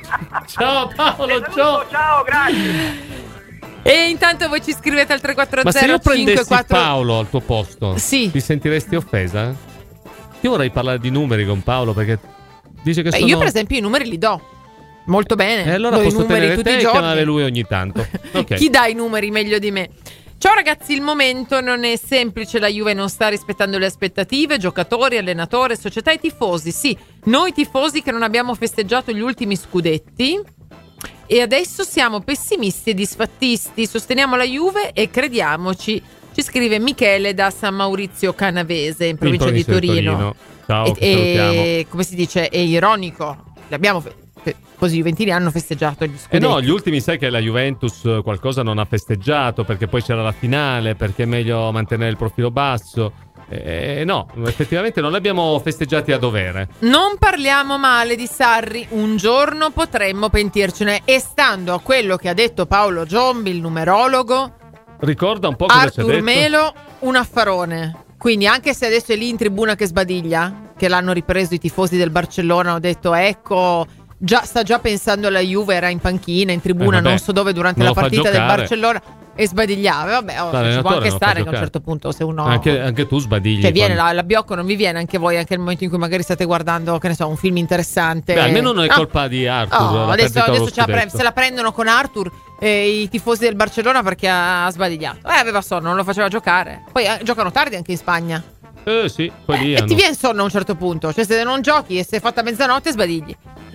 S4: Ciao Paolo,
S9: ciao, grazie.
S3: E intanto voi ci scrivete al 340.
S4: Ma se io prendessi
S3: 54...
S4: Paolo al tuo posto, ti sentiresti offesa? Io vorrei parlare di numeri con Paolo, perché dice che sono...
S3: Io per esempio i numeri li do molto bene.
S4: E allora posso tenere te e chiamare lui ogni tanto. Okay.
S3: Chi dà i numeri meglio di me? Ciao ragazzi, il momento non è semplice, la Juve non sta rispettando le aspettative, giocatori, allenatore, società e tifosi. Sì, noi tifosi che non abbiamo festeggiato gli ultimi scudetti e adesso siamo pessimisti e disfattisti, sosteniamo la Juve e crediamoci, ci scrive Michele da San Maurizio Canavese in provincia di Torino.
S4: Ciao,
S3: e come si dice, è ironico, così i juventini hanno festeggiato gli scudetti.
S4: No, gli ultimi sai che la Juventus qualcosa non ha festeggiato, perché poi c'era la finale, perché è meglio mantenere il profilo basso. No, effettivamente non li abbiamo festeggiati a dovere.
S3: Non parliamo male di Sarri, un giorno potremmo pentircene. E stando a quello che ha detto Paolo Giombi, il numerologo,
S4: ricorda un po' cosa ci ha detto
S3: Artur Melo, un affarone. Quindi anche se adesso è lì in tribuna che sbadiglia, che l'hanno ripreso i tifosi del Barcellona, hanno detto ecco, sta già pensando alla Juve, era in panchina, in tribuna, non so dove, durante la partita del Barcellona. e sbadigliava. Vabbè, ci può anche stare che a un certo punto, se uno
S4: anche tu sbadigli,
S3: cioè viene la Biocco, non vi viene anche voi, anche nel momento in cui magari state guardando, che ne so, un film interessante.
S4: Beh, almeno non è colpa di Arthur.
S3: Adesso se la prendono con Arthur i tifosi del Barcellona perché ha sbadigliato. Aveva sonno, non lo faceva giocare. Poi giocano tardi anche in Spagna.
S4: Sì, poi lì
S3: e ti viene sonno a un certo punto. Cioè, se non giochi e sei fatta mezzanotte, sbadigli.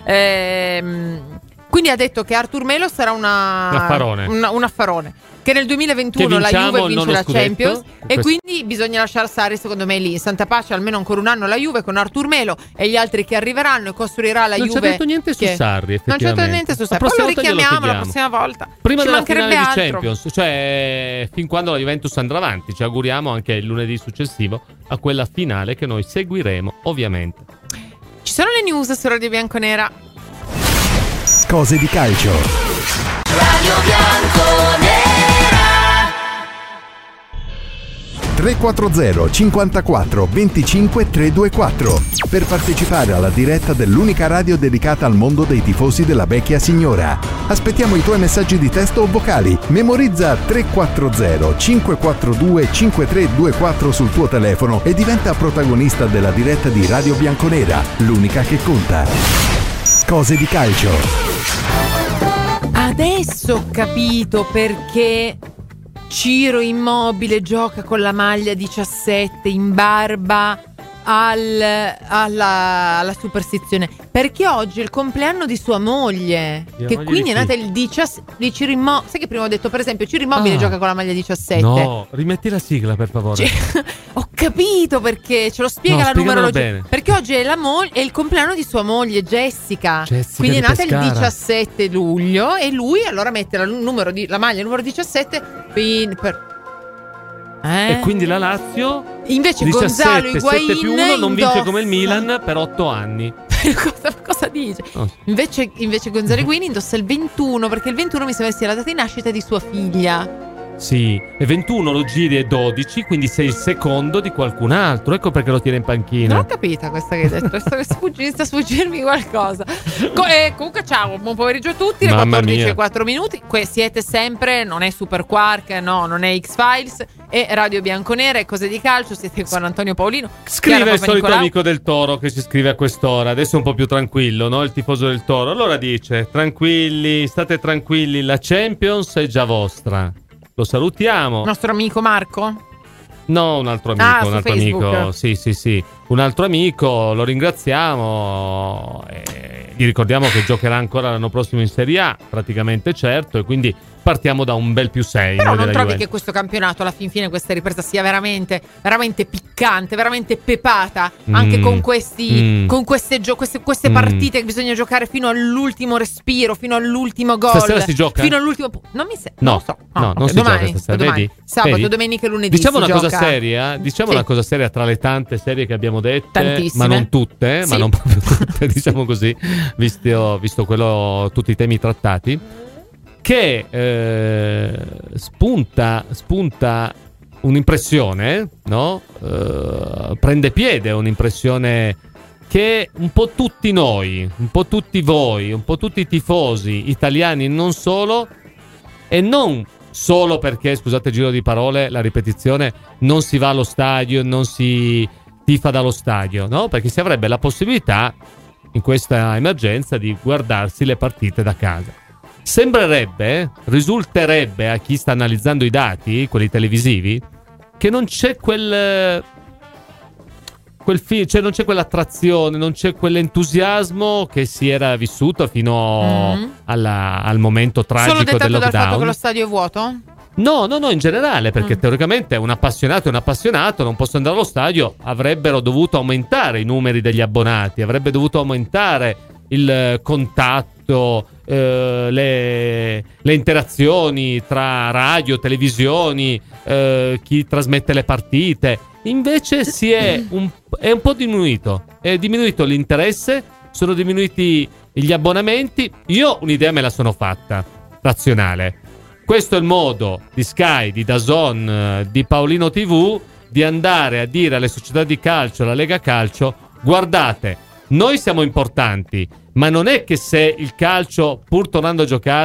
S3: Quindi ha detto che Arthur Melo sarà un affarone. Che nel 2021 la Juve vince la Champions e quindi bisogna lasciare Sarri, secondo me, lì in santa pace almeno ancora un anno la Juve con Arthur Melo e gli altri che arriveranno, e costruirà la Juve.
S4: Non c'è detto niente su Sarri,
S3: non c'è detto niente su Sarri. Poi lo richiamiamo la prossima volta.
S4: Prima
S3: ci
S4: della finale di
S3: altro.
S4: Champions, cioè fin quando la Juventus andrà avanti. Ci auguriamo anche il lunedì successivo a quella finale che noi seguiremo, ovviamente.
S3: Ci sono le news su Radio Bianconera.
S1: Cose di calcio.
S10: Radio Bianconera.
S1: 340 54 25 324 per partecipare alla diretta dell'unica radio dedicata al mondo dei tifosi della vecchia signora. Aspettiamo i tuoi messaggi di testo o vocali. Memorizza 340 542 5324 sul tuo telefono e diventa protagonista della diretta di Radio Bianconera, l'unica che conta. Cose di calcio.
S3: Adesso ho capito perché Ciro Immobile gioca con la maglia 17 in barba alla superstizione, perché oggi è il compleanno di sua moglie, che quindi è nata il 17 di Ciro Immobile. Sai che prima ho detto, per esempio, Ciro Immobile gioca con la maglia 17?
S4: No, rimetti la sigla, per favore.
S3: Ho capito perché, ce lo spiega la numerologia. Perché oggi è il compleanno di sua moglie Jessica quindi è nata il 17 luglio e lui allora mette la maglia numero 17
S4: E quindi la Lazio
S3: invece 17, Gonzalo Higuain
S4: 7+1 non vince come il Milan per 8 anni.
S3: cosa dice? Invece Gonzalo Higuain indossa il 21, perché il 21 mi sembra sia la data di nascita di sua figlia.
S4: Sì, e 21 lo giri e 12, quindi sei il secondo di qualcun altro. Ecco perché lo tiene in panchina.
S3: Non ho capita questa che hai detto. Sta sfuggirmi qualcosa. Comunque ciao, buon pomeriggio a tutti. Le 14:04. Siete sempre, non è Super Quark, no, non è X-Files, è Radio Bianconera e Cose di Calcio. Siete con Antonio Paolino.
S4: Scrive il solito amico del Toro che ci scrive a quest'ora. Adesso è un po' più tranquillo, no? Il tifoso del Toro. Allora dice: tranquilli, state tranquilli, la Champions è già vostra. Lo salutiamo.
S3: Nostro amico Marco?
S4: No, un altro amico, amico. Sì. Un altro amico, lo ringraziamo. Gli ricordiamo che giocherà ancora l'anno prossimo in Serie A, praticamente certo, e quindi partiamo da un bel +6.
S3: Però non trovi che questo campionato alla fin fine, questa ripresa, sia veramente piccante, veramente pepata, anche con queste partite che bisogna giocare fino all'ultimo respiro, fino all'ultimo gol.
S4: Stasera si gioca?
S3: Fino all'ultimo. Non mi
S4: non lo so. Non si gioca stasera,
S3: domani. Sabato, vedi? Domenica e lunedì.
S4: Diciamo
S3: una
S4: cosa seria, una cosa seria tra le tante serie che abbiamo dette,
S3: tantissime,
S4: ma non tutte, ma non proprio tutte, diciamo così, visto quello, tutti i temi trattati, che spunta un'impressione, no? Prende piede un'impressione che un po' tutti noi, un po' tutti voi, un po' tutti i tifosi italiani, non solo, e non solo perché, scusate il giro di parole, la ripetizione, non si va allo stadio, non si tifa dallo stadio, no? Perché si avrebbe la possibilità in questa emergenza di guardarsi le partite da casa. Risulterebbe a chi sta analizzando i dati, quelli televisivi, che non c'è cioè non c'è quell'attrazione, non c'è quell'entusiasmo che si era vissuto fino al momento tragico del lockdown. Solo dettato dal fatto
S3: che lo stadio è vuoto?
S4: No, in generale, perché teoricamente un appassionato non possono andare allo stadio, avrebbero dovuto aumentare i numeri degli abbonati, avrebbe dovuto aumentare il contatto, le interazioni tra radio, televisioni, chi trasmette le partite. Invece è un po' diminuito. È diminuito l'interesse, sono diminuiti gli abbonamenti. Io un'idea me la sono fatta, razionale. Questo è il modo di Sky, di DAZN, di Paolino TV di andare a dire alle società di calcio, alla Lega Calcio: guardate, noi siamo importanti, ma non è che se il calcio, pur tornando a giocare,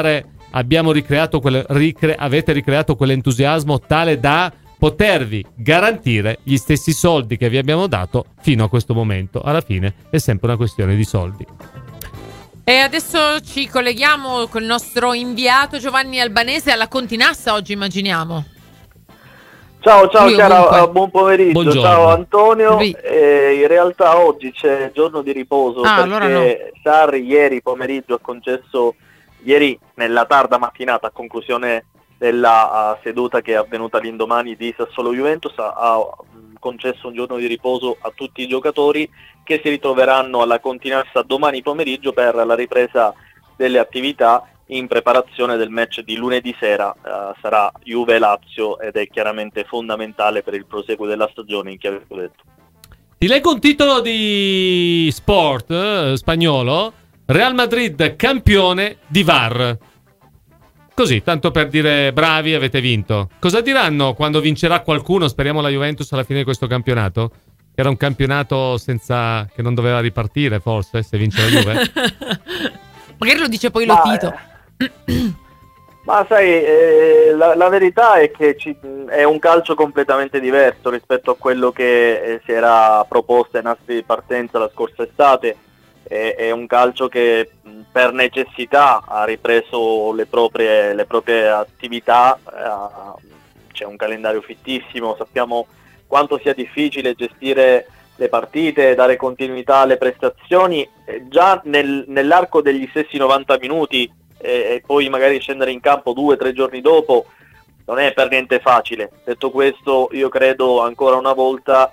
S4: avete ricreato quell'entusiasmo tale da potervi garantire gli stessi soldi che vi abbiamo dato fino a questo momento. Alla fine è sempre una questione di soldi.
S3: E adesso ci colleghiamo con il nostro inviato Giovanni Albanese alla Continassa oggi, immaginiamo.
S11: Ciao Chiara, buon pomeriggio.
S4: Buongiorno.
S11: Ciao Antonio. In realtà oggi c'è giorno di riposo perché
S3: allora no.
S11: Sarri ieri pomeriggio ieri nella tarda mattinata, a conclusione della seduta che è avvenuta l'indomani di Sassuolo Juventus, ha concesso un giorno di riposo a tutti i giocatori che si ritroveranno alla Continassa domani pomeriggio per la ripresa delle attività in preparazione del match di lunedì sera. Sarà Juve-Lazio ed è chiaramente fondamentale per il proseguo della stagione in chiave scudetto.
S4: Ti leggo un titolo di sport spagnolo: Real Madrid campione di VAR. Così, tanto per dire bravi, avete vinto. Cosa diranno quando vincerà qualcuno, speriamo la Juventus, alla fine di questo campionato? Era un campionato che non doveva ripartire, forse, se vince la Juve?
S3: Magari lo dice poi Lotito.
S11: Ma sai, la verità è che è un calcio completamente diverso rispetto a quello che si era proposto ai nastri di partenza la scorsa estate. È un calcio che per necessità ha ripreso le proprie attività, c'è un calendario fittissimo, sappiamo quanto sia difficile gestire le partite, dare continuità alle prestazioni, già nell'arco degli stessi 90 minuti e poi magari scendere in campo 2 o 3 giorni dopo non è per niente facile. Detto questo, io credo ancora una volta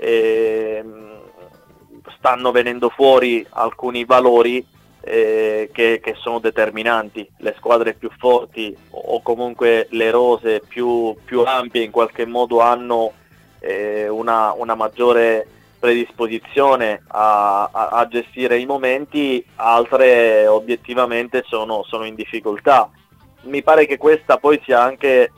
S11: stanno venendo fuori alcuni valori che sono determinanti. Le squadre più forti o comunque le rose più ampie in qualche modo hanno una maggiore predisposizione a gestire i momenti, altre obiettivamente sono in difficoltà. Mi pare che questa poi sia anche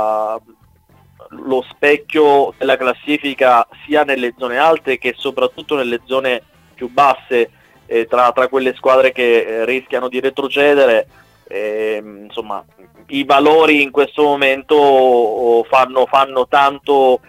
S11: lo specchio della classifica sia nelle zone alte che soprattutto nelle zone più basse, tra quelle squadre che rischiano di retrocedere. Insomma, i valori in questo momento fanno tanto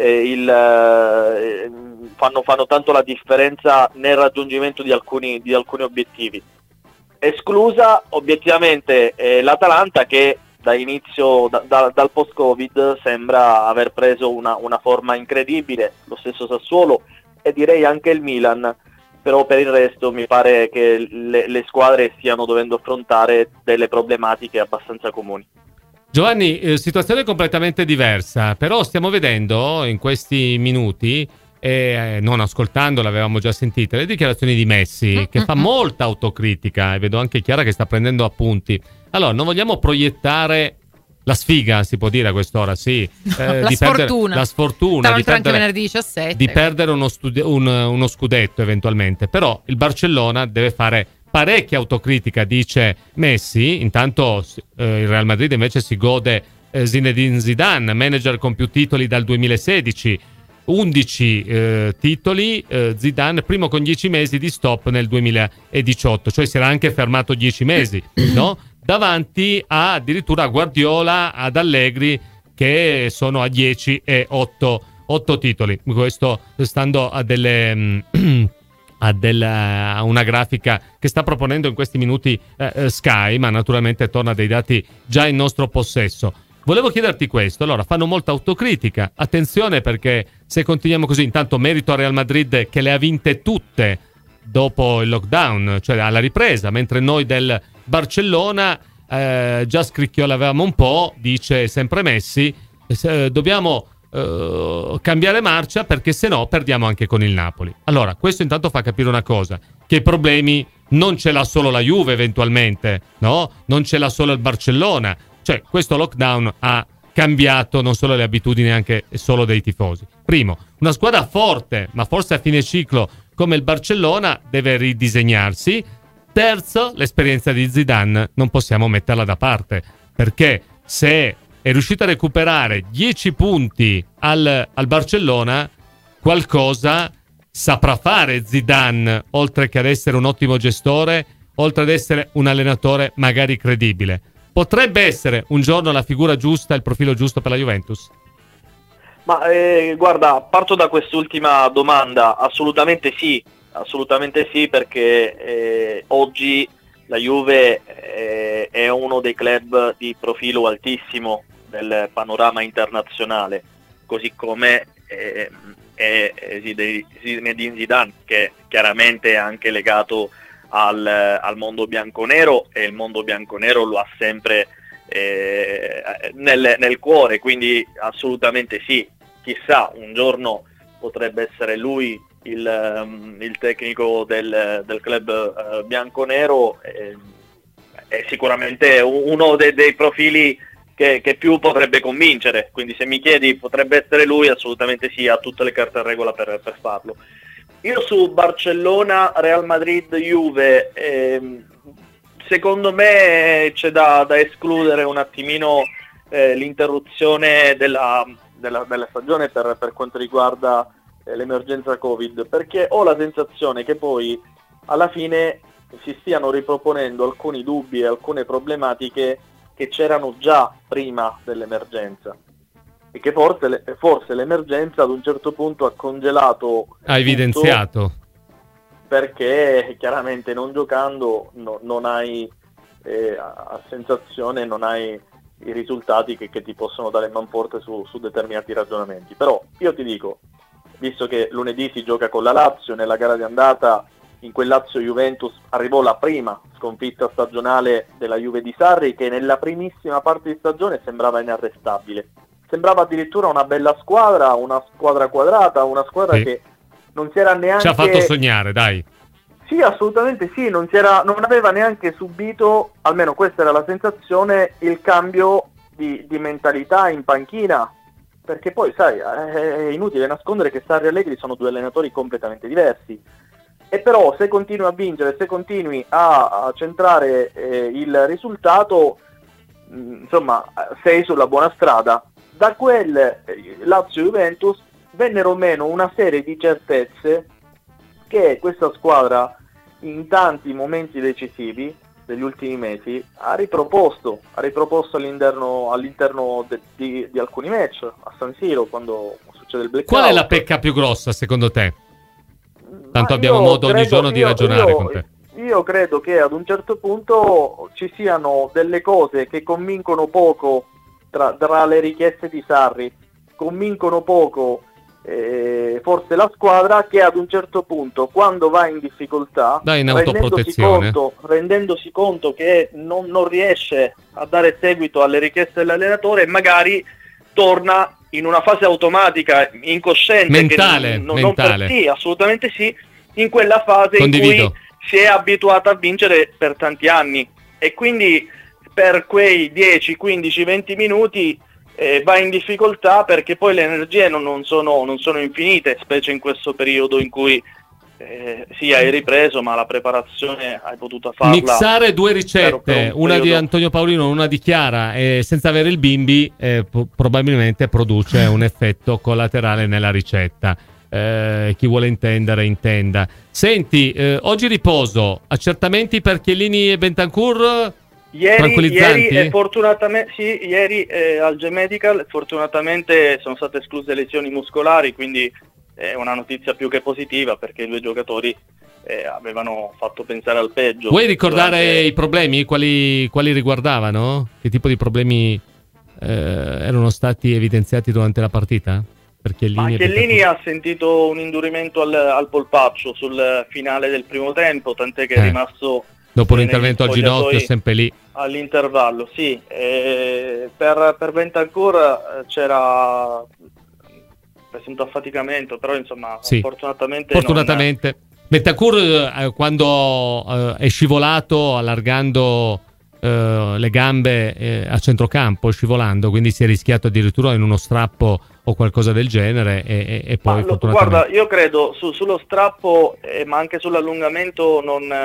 S11: fanno tanto la differenza nel raggiungimento di alcuni obiettivi, esclusa obiettivamente l'Atalanta, che dal post-Covid sembra aver preso una forma incredibile, lo stesso Sassuolo e direi anche il Milan, però per il resto mi pare che le squadre stiano dovendo affrontare delle problematiche abbastanza comuni.
S4: Giovanni, situazione completamente diversa, però stiamo vedendo in questi minuti, non ascoltando, l'avevamo già sentita, le dichiarazioni di Messi, che fa molta autocritica, e vedo anche Chiara che sta prendendo appunti. Allora, non vogliamo proiettare la sfiga, si può dire a quest'ora, sì.
S3: La sfortuna
S4: di
S3: anche venerdì 17.
S4: Di perdere uno scudetto eventualmente, però il Barcellona deve fare parecchia autocritica, dice Messi. Intanto il Real Madrid invece si gode Zinedine Zidane, manager con più titoli dal 2016, 11 titoli, Zidane primo con 10 mesi di stop nel 2018, cioè si era anche fermato 10 mesi, no? Davanti addirittura a Guardiola, ad Allegri, che sono a 10 e 8 titoli. Questo stando a a una grafica che sta proponendo in questi minuti Sky, ma naturalmente torna dei dati già in nostro possesso. Volevo chiederti questo. Allora, fanno molta autocritica, attenzione, perché se continuiamo così, intanto merito a Real Madrid che le ha vinte tutte dopo il lockdown, cioè alla ripresa, mentre noi del Barcellona già scricchiolavamo un po', dice sempre Messi, dobbiamo cambiare marcia perché se no perdiamo anche con il Napoli. Allora, questo intanto fa capire una cosa, che i problemi non ce l'ha solo la Juve eventualmente, no? Non ce l'ha solo il Barcellona, cioè questo lockdown ha cambiato non solo le abitudini anche solo dei tifosi. Primo, una squadra forte, ma forse a fine ciclo come il Barcellona deve ridisegnarsi. Terzo, l'esperienza di Zidane non possiamo metterla da parte, perché se è riuscito a recuperare 10 punti al Barcellona, qualcosa saprà fare Zidane, oltre che ad essere un ottimo gestore, oltre ad essere un allenatore magari credibile. potrebbe essere un giorno la figura giusta, il profilo giusto per la Juventus?
S11: Ma guarda, parto da quest'ultima domanda, assolutamente sì, perché oggi la Juve è uno dei club di profilo altissimo del panorama internazionale, così come è Zinedine Zidane, che chiaramente è anche legato al mondo bianconero, e il mondo bianconero lo ha sempre nel cuore, quindi assolutamente sì. Chissà, un giorno potrebbe essere lui il tecnico del club bianconero, è sicuramente uno dei profili che più potrebbe convincere, quindi se mi chiedi potrebbe essere lui, assolutamente sì, ha tutte le carte in regola per farlo. Io su Barcellona, Real Madrid, Juve, secondo me c'è da escludere un attimino l'interruzione della stagione per quanto riguarda l'emergenza Covid, perché ho la sensazione che poi alla fine si stiano riproponendo alcuni dubbi e alcune problematiche che c'erano già prima dell'emergenza, e che forse l'emergenza ad un certo punto ha congelato,
S4: ha evidenziato,
S11: perché chiaramente non giocando non hai a sensazione, non hai i risultati che ti possono dare manforte su determinati ragionamenti. Però io ti dico, visto che lunedì si gioca con la Lazio, nella gara di andata in quel Lazio-Juventus arrivò la prima sconfitta stagionale della Juve di Sarri, che nella primissima parte di stagione sembrava inarrestabile, sembrava addirittura una bella squadra, una squadra quadrata, una squadra che non si era neanche...
S4: Ci ha fatto sognare, dai.
S11: Sì, assolutamente sì, non aveva neanche subito, almeno questa era la sensazione, il cambio di mentalità in panchina, perché poi sai, è inutile nascondere che Sarri e Allegri sono due allenatori completamente diversi, e però se continui a vincere, se continui a centrare il risultato, insomma sei sulla buona strada. Da quel Lazio-Juventus vennero meno una serie di certezze che questa squadra in tanti momenti decisivi degli ultimi mesi ha riproposto all'interno di alcuni match a San Siro, quando succede il blackout.
S4: Qual è la pecca più grossa secondo te? Tanto abbiamo modo ogni giorno di ragionare con te.
S11: Io credo che ad un certo punto ci siano delle cose che convincono poco tra le richieste di Sarri, convincono poco forse la squadra, che ad un certo punto, quando va in difficoltà, rendendosi conto che non riesce a dare seguito alle richieste dell'allenatore, magari torna in una fase automatica, incosciente,
S4: mentale.
S11: Sì, assolutamente sì, in quella fase in cui si è abituata a vincere per tanti anni, e quindi per quei 10, 15, 20 minuti va in difficoltà, perché poi le energie non sono infinite, specie in questo periodo in cui sì, hai ripreso, ma la preparazione hai potuto farla.
S4: Mixare due ricette, una di Antonio Paolino, una di Chiara, senza avere il bimbi, probabilmente produce un effetto collaterale nella ricetta. Chi vuole intendere, intenda. Senti, oggi riposo, accertamenti per Chiellini e Bentancur?
S11: Ieri fortunatamente al G-Medical fortunatamente sono state escluse lesioni muscolari, quindi è una notizia più che positiva, perché i due giocatori avevano fatto pensare al peggio.
S4: Vuoi ricordare i problemi? Quali riguardavano? Che tipo di problemi erano stati evidenziati durante la partita?
S11: Chiellini ha sentito un indurimento al polpaccio sul finale del primo tempo, tant'è che è rimasto
S4: dopo l'intervento al ginocchio, sempre lì
S11: all'intervallo. Sì, per Bentancur c'era presunto affaticamento, però insomma
S4: sì, fortunatamente Bentancur quando è scivolato allargando le gambe a centrocampo, scivolando, quindi si è rischiato addirittura in uno strappo o qualcosa del genere, e poi fortunatamente...
S11: Guarda, io credo sullo strappo ma anche sull'allungamento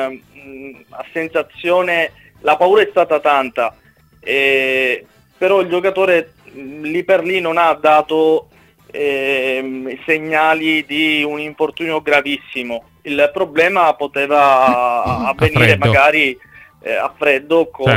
S11: a sensazione la paura è stata tanta, però il giocatore lì per lì non ha dato segnali di un infortunio gravissimo. Il problema poteva avvenire magari a freddo con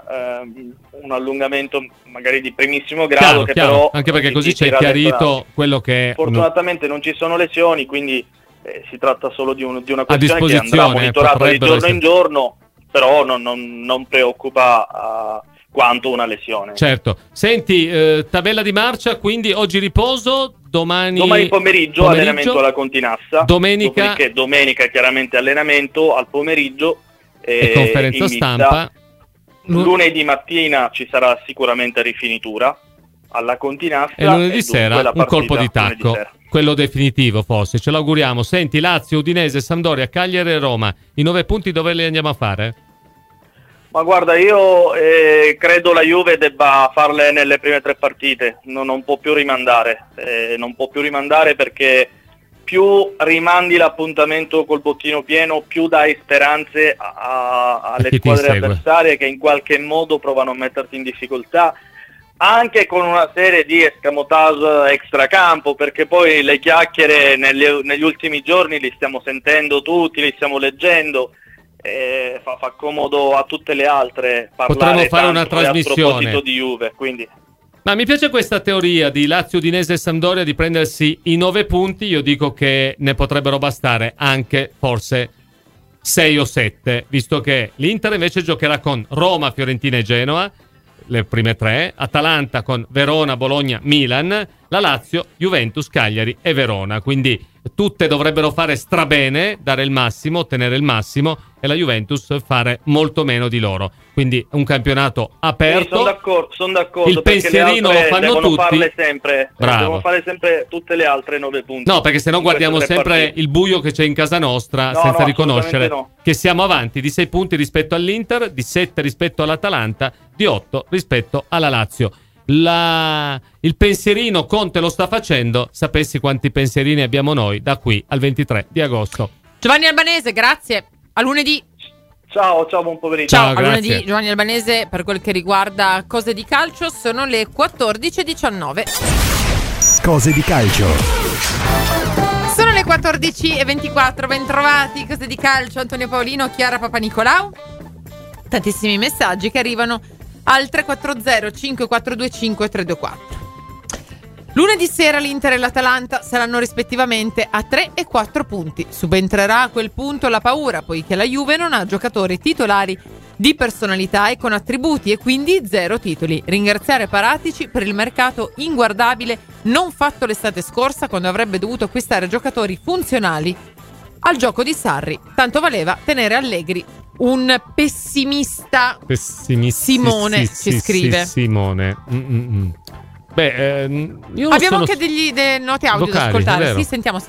S11: un allungamento magari di primissimo grado, che
S4: chiaro.
S11: però
S4: anche perché così c'è chiarito quello che
S11: fortunatamente non ci sono lesioni, quindi si tratta solo di una questione che andrà monitorata di giorno in giorno, però non preoccupa quanto una lesione.
S4: Certo. Senti, tabella di marcia, quindi oggi riposo, domani
S11: pomeriggio allenamento alla Continassa,
S4: domenica
S11: chiaramente allenamento al pomeriggio
S4: e conferenza stampa.
S11: Lunedì mattina ci sarà sicuramente rifinitura alla Continassa
S4: e lunedì sera un colpo di tacco, quello definitivo forse, ce l'auguriamo. Senti, Lazio, Udinese, Sampdoria, Cagliari e Roma, i 9 punti dove li andiamo a fare?
S11: Ma guarda, io credo la Juve debba farle nelle prime 3 partite, non può più rimandare, perché più rimandi l'appuntamento col bottino pieno, più dai speranze alle squadre avversarie che in qualche modo provano a metterti in difficoltà, anche con una serie di escamotage extracampo, perché poi le chiacchiere negli ultimi giorni li stiamo sentendo tutti, li stiamo leggendo. Fa comodo a tutte le altre parlare.
S4: Potremmo fare una trasmissione
S11: a proposito di Juve, quindi.
S4: Ma mi piace questa teoria di Lazio, Udinese e Sampdoria di prendersi i 9 punti. Io dico che ne potrebbero bastare anche forse 6 o 7, visto che l'Inter invece giocherà con Roma, Fiorentina e Genoa, le prime 3, Atalanta con Verona, Bologna, Milan, la Lazio, Juventus, Cagliari e Verona. Quindi tutte dovrebbero fare strabene, dare il massimo, ottenere il massimo, e la Juventus fare molto meno di loro. Quindi un campionato aperto.
S11: Sono d'accordo.
S4: Il pensierino lo fanno tutti.
S11: Devono fare sempre tutte le altre 9 punti.
S4: No, perché se no guardiamo sempre il buio che c'è in casa nostra, senza riconoscere che siamo avanti di 6 punti rispetto all'Inter, di 7 rispetto all'Atalanta, di 8 rispetto alla Lazio. Il pensierino Conte lo sta facendo. Sapessi quanti pensierini abbiamo noi da qui al 23 di agosto.
S3: Giovanni Albanese, grazie. A lunedì.
S11: Ciao, buon pomeriggio.
S3: Ciao, a lunedì Giovanni Albanese. Per quel che riguarda cose di calcio sono le 14:19.
S1: Cose di calcio.
S3: Sono le 14:24. Bentrovati. Cose di calcio. Antonio Paolino, Chiara Papanicolau. Tantissimi messaggi che arrivano al 340 5425 324. Lunedì sera l'Inter e l'Atalanta saranno rispettivamente a 3 e 4 punti. Subentrerà a quel punto la paura, poiché la Juve non ha giocatori titolari di personalità e con attributi, e quindi 0 titoli. Ringraziare Paratici per il mercato inguardabile non fatto l'estate scorsa, quando avrebbe dovuto acquistare giocatori funzionali al gioco di Sarri. Tanto valeva tenere Allegri. Un pessimista Simone ci scrive.
S4: Simone. Beh, io
S3: abbiamo anche dei noti audio da ascoltare. Sì, sentiamo.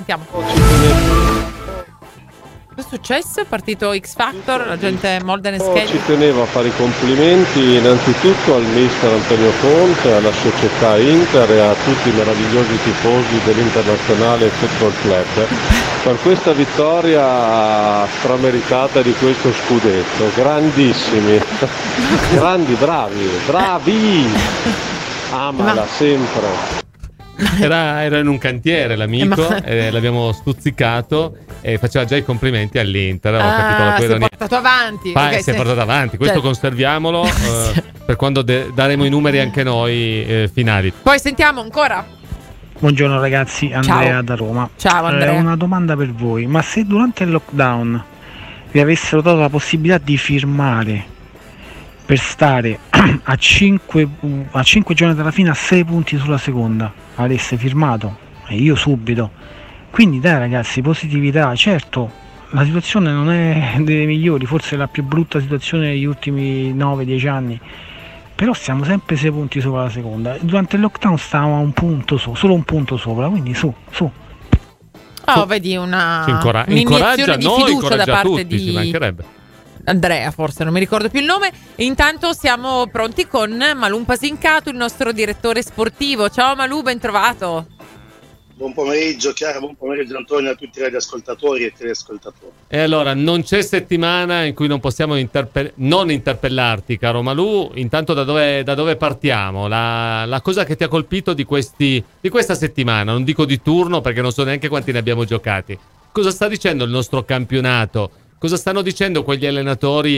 S3: Cosa è successo? È partito X Factor, la gente Molden e Schegli.
S12: Ci tenevo a fare i complimenti innanzitutto al mister Antonio Conte, alla società Inter e a tutti i meravigliosi tifosi dell'Internazionale Football Club per questa vittoria strameritata di questo scudetto. Grandissimi, grandi, bravi. Amala sempre.
S4: Era in un cantiere l'amico, l'abbiamo stuzzicato e faceva già i complimenti all'Inter. Ho capito la
S3: si è portato avanti.
S4: Si è portato avanti. Questo conserviamolo per quando daremo i numeri anche noi finali.
S3: Poi sentiamo ancora.
S13: Buongiorno ragazzi, Andrea da Roma.
S3: Ciao Andrea.
S13: Una domanda per voi: ma se durante il lockdown vi avessero dato la possibilità di firmare per stare a 5 giorni dalla fine a 6 punti sulla seconda, avreste firmato? E io subito. Quindi dai ragazzi, positività. Certo, la situazione non è delle migliori, forse è la più brutta situazione degli ultimi 9-10 anni, però siamo sempre 6 punti sopra la seconda. Durante il lockdown stavamo a un punto solo un punto sopra, quindi su.
S3: Vedi un'iniezione di
S4: noi,
S3: fiducia da parte
S4: tutti,
S3: di
S4: ci mancherebbe.
S3: Andrea, forse non mi ricordo più il nome. E intanto siamo pronti con Malù Pasincato, il nostro direttore sportivo. Ciao Malù, ben trovato.
S14: Buon pomeriggio Chiara, buon pomeriggio Antonio, a tutti i radioascoltatori e teleascoltatori.
S4: E allora, non c'è settimana in cui non possiamo non interpellarti, caro Malù. Intanto da dove partiamo? La cosa che ti ha colpito di questa settimana, non dico di turno perché non so neanche quanti ne abbiamo giocati. Cosa sta dicendo il nostro campionato? Cosa stanno dicendo quegli allenatori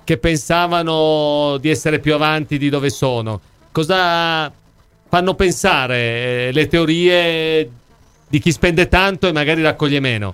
S4: che pensavano di essere più avanti di dove sono. Cosa fanno pensare le teorie di chi spende tanto e magari raccoglie meno?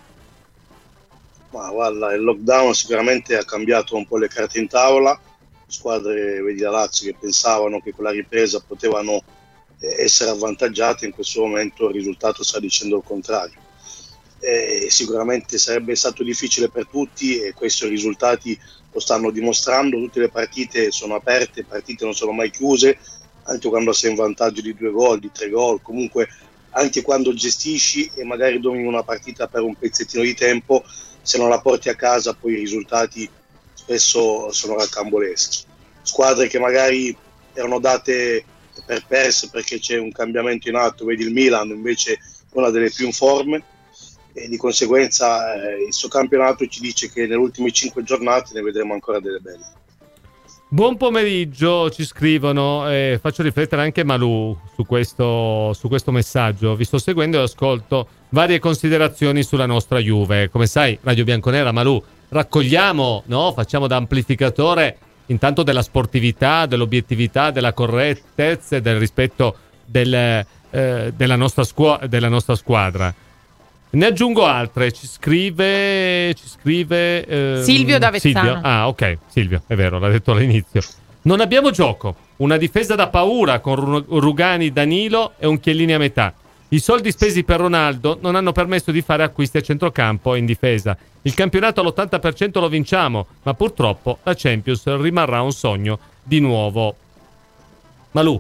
S14: Ma guarda, il lockdown sicuramente ha cambiato un po' le carte in tavola. Squadre, vedi la Lazio, che pensavano che con la ripresa potevano essere avvantaggiate, in questo momento il risultato sta dicendo il contrario. Sicuramente sarebbe stato difficile per tutti e questi risultati lo stanno dimostrando. Tutte le partite sono aperte, le partite non sono mai chiuse, anche quando sei in vantaggio di 2 gol, di 3 gol, comunque anche quando gestisci e magari domini una partita per un pezzettino di tempo, se non la porti a casa poi i risultati spesso sono rocamboleschi. Squadre che magari erano date per perse perché c'è un cambiamento in atto, vedi il Milan invece una delle più in forme, e di conseguenza il suo campionato ci dice che nelle ultime 5 giornate ne vedremo ancora delle belle.
S4: Buon pomeriggio, ci scrivono, faccio riflettere anche Malù su questo messaggio. Vi sto seguendo e ascolto varie considerazioni sulla nostra Juve. Come sai, Radio Bianconera, Malù, raccogliamo, no? Facciamo da amplificatore intanto della sportività, dell'obiettività, della correttezza e del rispetto della nostra squadra. Ne aggiungo altre, ci scrive
S3: Silvio D'Avezzano.
S4: Silvio? Ah, ok, Silvio, è vero, l'ha detto all'inizio. Non abbiamo gioco, una difesa da paura con Rugani, Danilo e un Chiellini a metà. I soldi spesi per Ronaldo non hanno permesso di fare acquisti a centrocampo e in difesa. Il campionato all'80% lo vinciamo, ma purtroppo la Champions rimarrà un sogno di nuovo. Malù.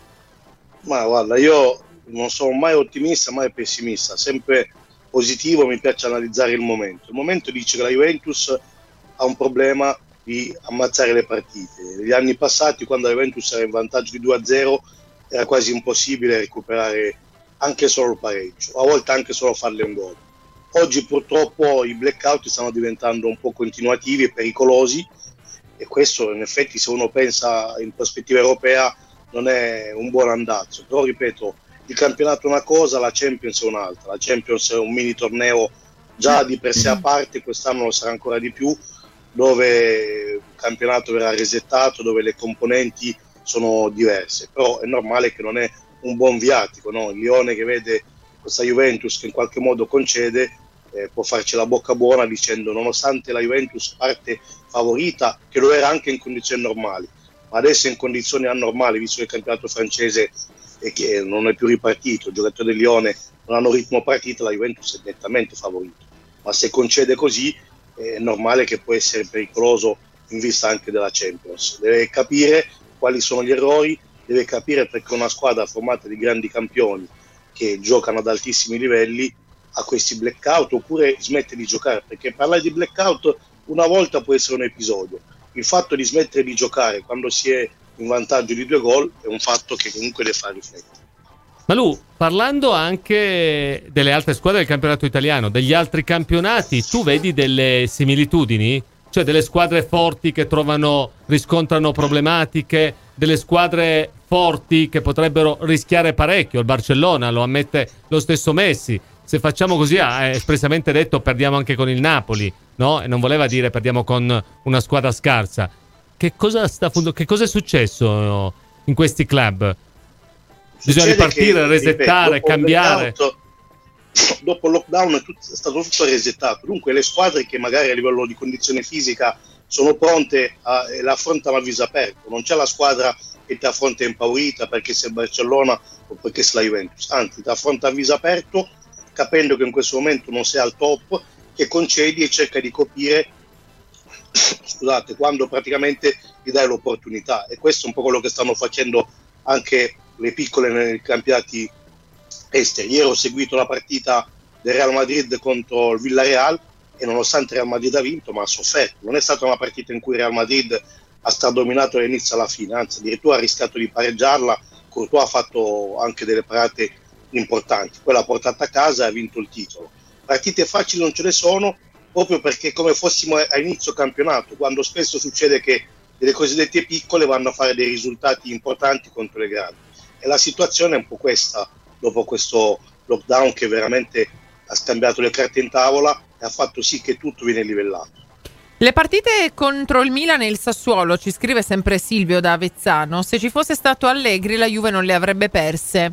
S14: Ma guarda, io non sono mai ottimista, mai pessimista, sempre positivo, mi piace analizzare il momento. Il momento dice che la Juventus ha un problema di ammazzare le partite. Negli anni passati, quando la Juventus era in vantaggio di 2-0, era quasi impossibile recuperare anche solo il pareggio, a volte anche solo farle un gol. Oggi purtroppo i blackout stanno diventando un po' continuativi e pericolosi, e questo in effetti, se uno pensa in prospettiva europea, non è un buon andazzo. Però ripeto, il campionato è una cosa, la Champions è un'altra. La Champions è un mini torneo già di per sé a parte, quest'anno lo sarà ancora di più, dove il campionato verrà resettato, dove le componenti sono diverse. Però è normale che non è un buon viatico, no? Il Lione che vede questa Juventus che in qualche modo concede, può farci la bocca buona dicendo, nonostante la Juventus parte favorita, che lo era anche in condizioni normali, ma adesso in condizioni anormali, visto che il campionato francese e che non è più ripartito, i giocatori del Lione non hanno ritmo partita, la Juventus è nettamente favorito. Ma se concede così è normale che può essere pericoloso in vista anche della Champions. Deve capire quali sono gli errori, deve capire perché una squadra formata di grandi campioni che giocano ad altissimi livelli a questi blackout, oppure smette di giocare, perché parlare di blackout una volta può essere un episodio. Il fatto di smettere di giocare quando si è in vantaggio di 2 gol è un fatto che comunque deve far riflettere.
S4: Malù, parlando anche delle altre squadre del campionato italiano, degli altri campionati, tu vedi delle similitudini? Cioè delle squadre forti che riscontrano problematiche, delle squadre forti che potrebbero rischiare parecchio. Il Barcellona lo ammette lo stesso Messi. Se facciamo così, ha espressamente detto perdiamo anche con il Napoli, no? E non voleva dire perdiamo con una squadra scarsa. Che cosa è successo in questi club? Bisogna ripartire, resettare, cambiare.
S14: Dopo il lockdown è stato tutto resettato. Dunque le squadre che magari a livello di condizione fisica sono pronte e la affrontano a viso aperto. Non c'è la squadra che ti affronta impaurita perché sei il Barcellona o perché sei la Juventus. Anzi, ti affronta a viso aperto, capendo che in questo momento non sei al top, che concedi e cerca di colpire quando praticamente gli dai l'opportunità. E questo è un po' quello che stanno facendo anche le piccole nei campionati esteri. Ieri ho seguito la partita del Real Madrid contro il Villarreal e nonostante il Real Madrid ha vinto, ma ha sofferto. Non è stata una partita in cui il Real Madrid ha stradominato dall'inizio alla fine, anzi addirittura ha rischiato di pareggiarla. Courtois ha fatto anche delle parate importanti, poi l'ha portata a casa e ha vinto il titolo. Partite facili non ce ne sono, proprio perché come fossimo a inizio campionato, quando spesso succede che delle cosiddette piccole vanno a fare dei risultati importanti contro le grandi. E la situazione è un po' questa, dopo questo lockdown che veramente ha scambiato le carte in tavola e ha fatto sì che tutto viene livellato.
S3: Le partite contro il Milan e il Sassuolo, ci scrive sempre Silvio da Avezzano, se ci fosse stato Allegri la Juve non le avrebbe perse.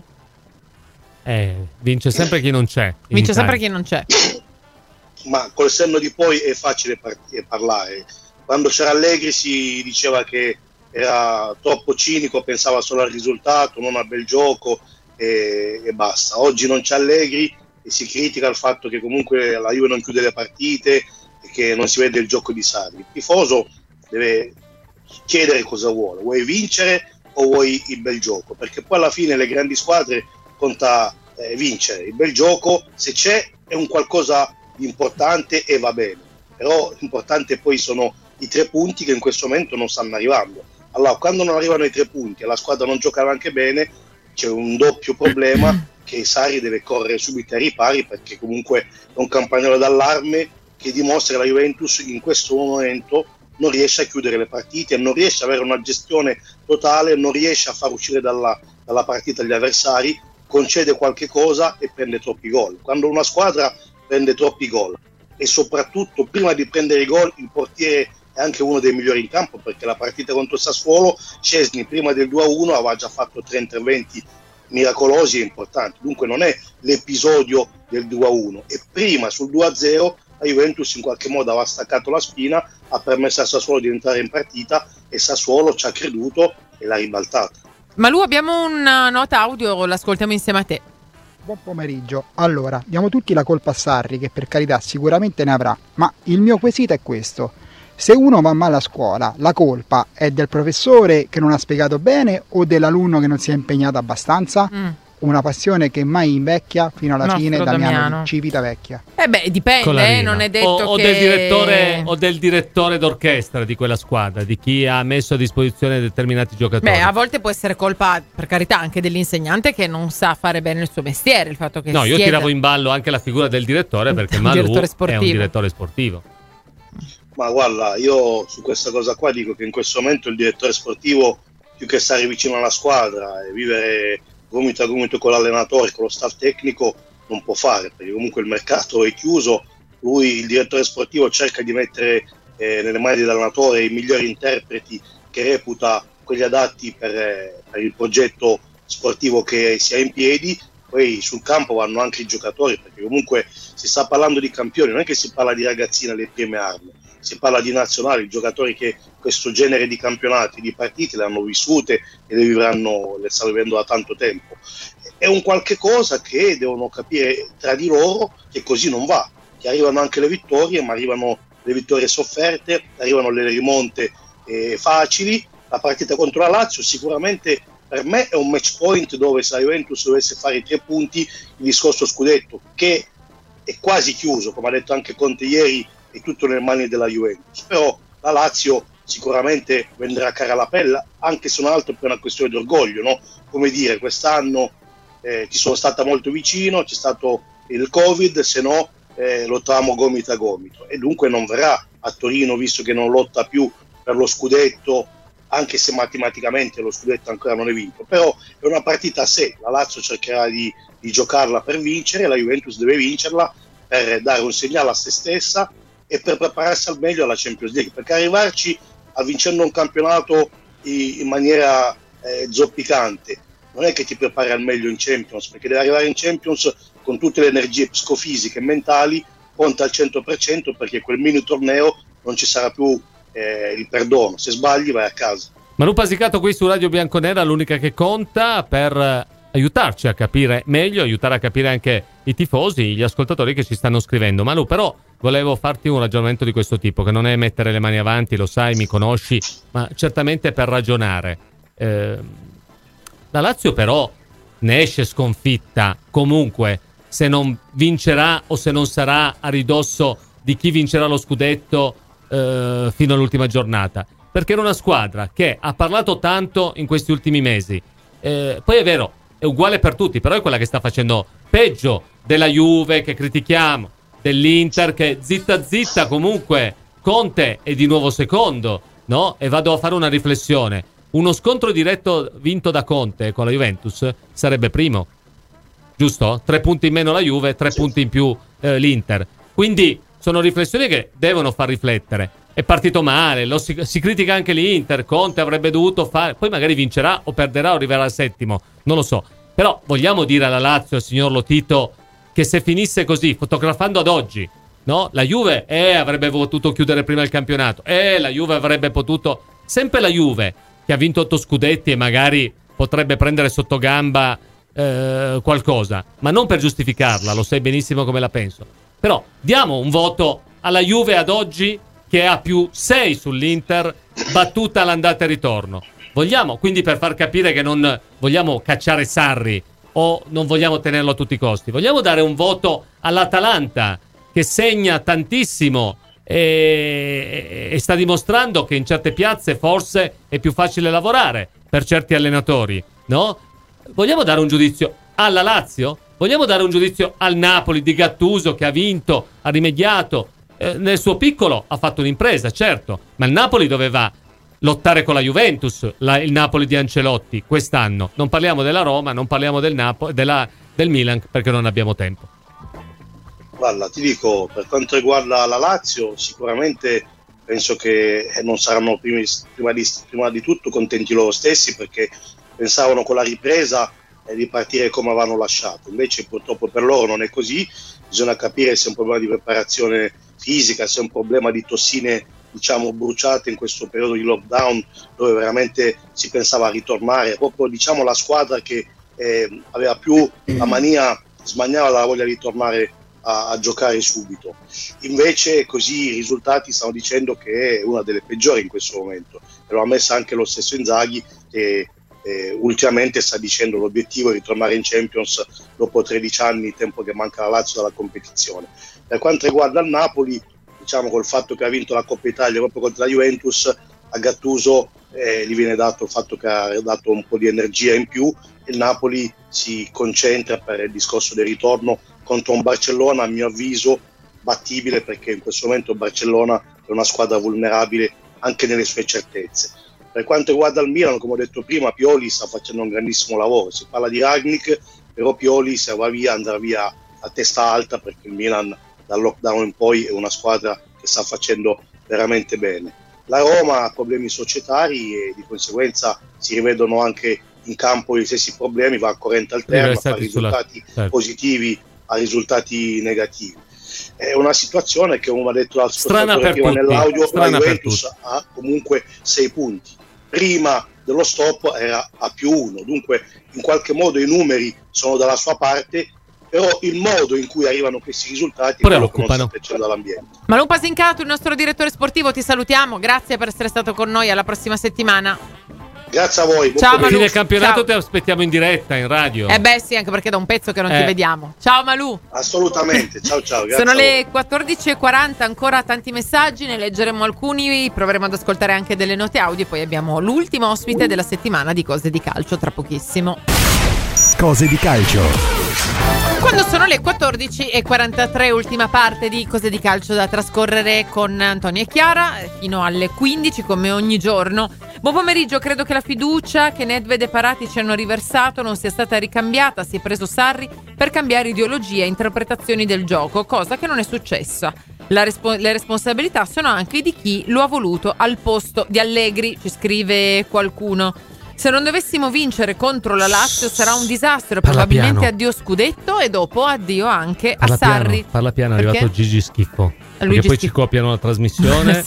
S4: Vince sempre chi non c'è.
S3: Vince sempre chi non c'è.
S14: Ma col senno di poi è facile parlare. Quando c'era Allegri si diceva che era troppo cinico, pensava solo al risultato, non al bel gioco e basta. Oggi non c'è Allegri e si critica il fatto che comunque la Juve non chiude le partite e che non si vede il gioco di Sarri. Il tifoso deve chiedere cosa vuoi vincere o vuoi il bel gioco? Perché poi alla fine le grandi squadre conta vincere. Il bel gioco, se c'è, è un qualcosa di importante e va bene, però l'importante poi sono i 3 punti che in questo momento non stanno arrivando. Allora, quando non arrivano i 3 punti e la squadra non gioca anche bene, c'è un doppio problema che Sarri deve correre subito ai ripari, perché comunque è un campanello d'allarme che dimostra che la Juventus in questo momento non riesce a chiudere le partite, non riesce ad avere una gestione totale, non riesce a far uscire dalla partita gli avversari, concede qualche cosa e prende troppi gol. Quando una squadra prende troppi gol e soprattutto prima di prendere i gol il portiere è anche uno dei migliori in campo, perché la partita contro il Sassuolo Szczęsny prima del 2-1 aveva già fatto 3 interventi miracolosi e importanti, dunque non è l'episodio del 2-1 e prima sul 2-0 la Juventus in qualche modo aveva staccato la spina, ha permesso a Sassuolo di entrare in partita e Sassuolo ci ha creduto e l'ha ribaltata.
S3: Malù, abbiamo una nota audio, l'ascoltiamo insieme a te.
S15: Buon pomeriggio. Allora, diamo tutti la colpa a Sarri, che per carità sicuramente ne avrà, ma il mio quesito è questo: se uno va male a scuola, la colpa è del professore che non ha spiegato bene o dell'alunno che non si è impegnato abbastanza? Una passione che mai invecchia fino alla fine, Damiano di Civitavecchia.
S3: Dipende, non è detto
S4: o del direttore d'orchestra di quella squadra, di chi ha messo a disposizione determinati giocatori.
S3: A volte può essere colpa, per carità, anche dell'insegnante che non sa fare bene il suo mestiere, il fatto che
S4: io tiravo in ballo anche la figura del direttore, perché Malù è un direttore sportivo.
S14: Ma guarda, io su questa cosa qua dico che in questo momento il direttore sportivo, più che stare vicino alla squadra e vivere gomito a gomito con l'allenatore, con lo staff tecnico, non può fare, perché comunque il mercato è chiuso. Lui, il direttore sportivo, cerca di mettere nelle mani dell'allenatore i migliori interpreti che reputa quelli adatti per il progetto sportivo che si ha in piedi. Poi sul campo vanno anche i giocatori, perché comunque si sta parlando di campioni, non è che si parla di ragazzine alle prime armi, si parla di nazionali, giocatori che questo genere di campionati, di partite le hanno vissute e le stanno vivendo da tanto tempo. È un qualche cosa che devono capire tra di loro, che così non va, che arrivano anche le vittorie, ma arrivano le vittorie sofferte, arrivano le rimonte facili. La partita contro la Lazio sicuramente per me è un match point dove se la Juventus dovesse fare i 3 punti, il discorso scudetto, che è quasi chiuso, come ha detto anche Conte ieri, è tutto nelle mani della Juventus, però la Lazio sicuramente vendrà cara la pelle, anche se non altro per una questione di orgoglio, no? Come dire, quest'anno ci sono stata molto vicino, c'è stato il Covid, se no lottavamo gomito a gomito, e dunque non verrà a Torino, visto che non lotta più per lo scudetto, anche se matematicamente lo scudetto ancora non è vinto, però è una partita a sé. La Lazio cercherà di giocarla per vincere, la Juventus deve vincerla per dare un segnale a se stessa e per prepararsi al meglio alla Champions League, perché arrivarci a vincendo un campionato in maniera zoppicante non è che ti prepari al meglio in Champions, perché devi arrivare in Champions con tutte le energie psicofisiche e mentali pronte al 100%, perché quel mini torneo non ci sarà più il perdono, se sbagli vai a casa.
S4: Manu Pasicato qui su Radio Bianconera, l'unica che conta per aiutarci a capire meglio, aiutare a capire anche i tifosi, gli ascoltatori che ci stanno scrivendo. Manu, però volevo farti un ragionamento di questo tipo, che non è mettere le mani avanti, lo sai, mi conosci, ma certamente per ragionare. La Lazio però ne esce sconfitta comunque, se non vincerà o se non sarà a ridosso di chi vincerà lo scudetto fino all'ultima giornata, perché era una squadra che ha parlato tanto in questi ultimi mesi, poi è vero, è uguale per tutti, però è quella che sta facendo peggio della Juve che critichiamo, dell'Inter che zitta zitta comunque Conte è di nuovo secondo, no? E vado a fare una riflessione: uno scontro diretto vinto da Conte con la Juventus sarebbe primo, giusto? 3 punti in meno la Juve, 3 punti in più l'Inter, quindi sono riflessioni che devono far riflettere. è partito male, si critica anche l'Inter, Conte avrebbe dovuto fare, poi magari vincerà o perderà o arriverà al settimo, non lo so. Però vogliamo dire alla Lazio, al signor Lotito, che se finisse così, fotografando ad oggi, no? La Juve avrebbe potuto chiudere prima il campionato, la Juve avrebbe potuto, sempre la Juve che ha vinto 8 scudetti e magari potrebbe prendere sotto gamba qualcosa, ma non per giustificarla, lo sai benissimo come la penso. Però diamo un voto alla Juve ad oggi, che ha più 6 sull'Inter, battuta all'andata e ritorno. Vogliamo, quindi, per far capire che non vogliamo cacciare Sarri o non vogliamo tenerlo a tutti i costi, vogliamo dare un voto all'Atalanta, che segna tantissimo e sta dimostrando che in certe piazze forse è più facile lavorare per certi allenatori, no? Vogliamo dare un giudizio alla Lazio? Vogliamo dare un giudizio al Napoli di Gattuso, che ha vinto, ha rimediato, nel suo piccolo ha fatto un'impresa, certo, ma il Napoli doveva lottare con la Juventus, il Napoli di Ancelotti quest'anno. Non parliamo della Roma, non parliamo del Milan, perché non abbiamo tempo.
S14: Guarda, ti dico, per quanto riguarda la Lazio, sicuramente penso che non saranno prima di tutto contenti loro stessi, perché pensavano con la ripresa di partire come avevano lasciato. Invece purtroppo per loro non è così. Bisogna capire se è un problema di preparazione fisica, se è un problema di tossine, diciamo, bruciate in questo periodo di lockdown, dove veramente si pensava a ritornare. Proprio, diciamo, la squadra che aveva più la mania, smaniava la voglia di tornare a giocare subito. Invece così i risultati stanno dicendo che è una delle peggiori in questo momento, e lo ha messa anche lo stesso Inzaghi, che ultimamente sta dicendo l'obiettivo è ritornare in Champions dopo 13 anni, tempo che manca la Lazio dalla competizione. Per quanto riguarda il Napoli, diciamo, col fatto che ha vinto la Coppa Italia proprio contro la Juventus, a Gattuso gli viene dato il fatto che ha dato un po' di energia in più, e il Napoli si concentra per il discorso del ritorno contro un Barcellona, a mio avviso, battibile, perché in questo momento il Barcellona è una squadra vulnerabile anche nelle sue certezze. Per quanto riguarda il Milan, come ho detto prima, Pioli sta facendo un grandissimo lavoro. Si parla di Rangnick, però Pioli, se va via, andrà via a testa alta, perché il Milan dal lockdown in poi è una squadra che sta facendo veramente bene. La Roma ha problemi societari e di conseguenza si rivedono anche in campo gli stessi problemi, va a corrente alterna, fa risultati positivi a risultati negativi. È una situazione che, come ha detto l'ascoltatore prima nell'audio, la Juventus ha comunque 6 punti. Prima dello stop era a +1, dunque in qualche modo i numeri sono dalla sua parte, però il modo in cui arrivano questi risultati è quello che non sta piacendo dall'ambiente.
S3: Malumpa Sincato, il nostro direttore sportivo, ti salutiamo, grazie per essere stato con noi, alla prossima settimana.
S14: Grazie a voi.
S3: Ciao Malù.
S4: Fine campionato, ti aspettiamo in diretta in radio.
S3: Beh sì, anche perché da un pezzo che non ti vediamo. Ciao Malù.
S14: Assolutamente, ciao. Grazie.
S3: Sono le 14:40, ancora tanti messaggi, ne leggeremo alcuni, proveremo ad ascoltare anche delle note audio e poi abbiamo l'ultimo ospite della settimana di Cose di Calcio tra pochissimo.
S1: Cose di Calcio.
S3: Quando sono le 14:43, ultima parte di Cose di Calcio da trascorrere con Antonio e Chiara fino alle 15 come ogni giorno. Buon pomeriggio, credo che la fiducia che Nedved e Parati ci hanno riversato non sia stata ricambiata, si è preso Sarri per cambiare ideologia e interpretazioni del gioco, cosa che non è successa. Le responsabilità sono anche di chi lo ha voluto al posto di Allegri, ci scrive qualcuno. Se non dovessimo vincere contro la Lazio sarà un disastro, probabilmente addio scudetto e dopo addio anche a Sarri.
S4: Parla piano, è arrivato Gigi Schifo. Perché poi ci copiano la trasmissione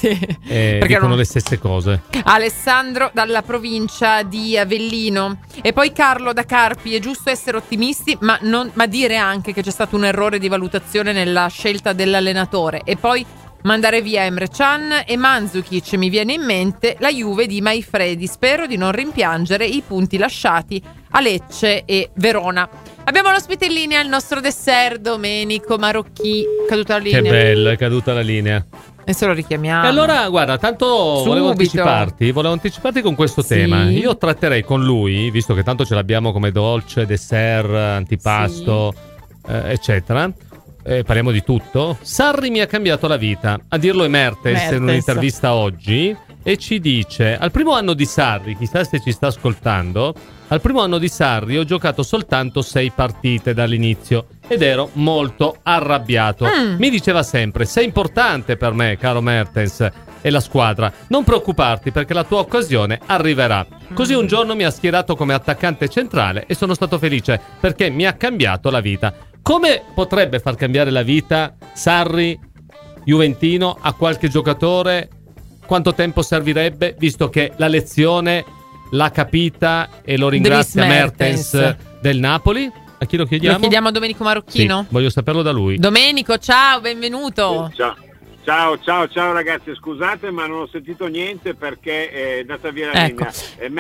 S4: e dicono le stesse cose.
S3: Alessandro dalla provincia di Avellino. E poi Carlo da Carpi, è giusto essere ottimisti ma dire anche che c'è stato un errore di valutazione nella scelta dell'allenatore. E poi mandare via Emre Can e Mandzukic, mi viene in mente la Juve di Maifredi, spero di non rimpiangere i punti lasciati a Lecce e Verona. Abbiamo l'ospite in linea, il nostro dessert, Domenico Marocchi. Caduta la linea.
S4: Che bello, è caduta la linea.
S3: Adesso lo richiamiamo.
S4: E allora, guarda, tanto volevo anticiparti con questo tema. Io tratterei con lui, visto che tanto ce l'abbiamo come dolce, dessert, antipasto, eccetera. Parliamo di tutto. Sarri mi ha cambiato la vita, a dirlo è Mertens in un'intervista oggi, e ci dice: al primo anno di Sarri, chissà se ci sta ascoltando, al primo anno di Sarri ho giocato soltanto 6 partite dall'inizio ed ero molto arrabbiato. Mi diceva sempre: sei importante per me, caro Mertens, e la squadra. Non preoccuparti perché la tua occasione arriverà. Così un giorno mi ha schierato come attaccante centrale e sono stato felice perché mi ha cambiato la vita. Come potrebbe far cambiare la vita Sarri, juventino, a qualche giocatore? Quanto tempo servirebbe, visto che la lezione l'ha capita e lo ringrazia Mertens del Napoli? A chi lo chiediamo?
S3: Lo chiediamo a Domenico Marocchino?
S4: Sì, voglio saperlo da lui.
S3: Domenico, ciao, benvenuto.
S16: Ciao ragazzi, scusate ma non ho sentito niente perché è andata via la linea.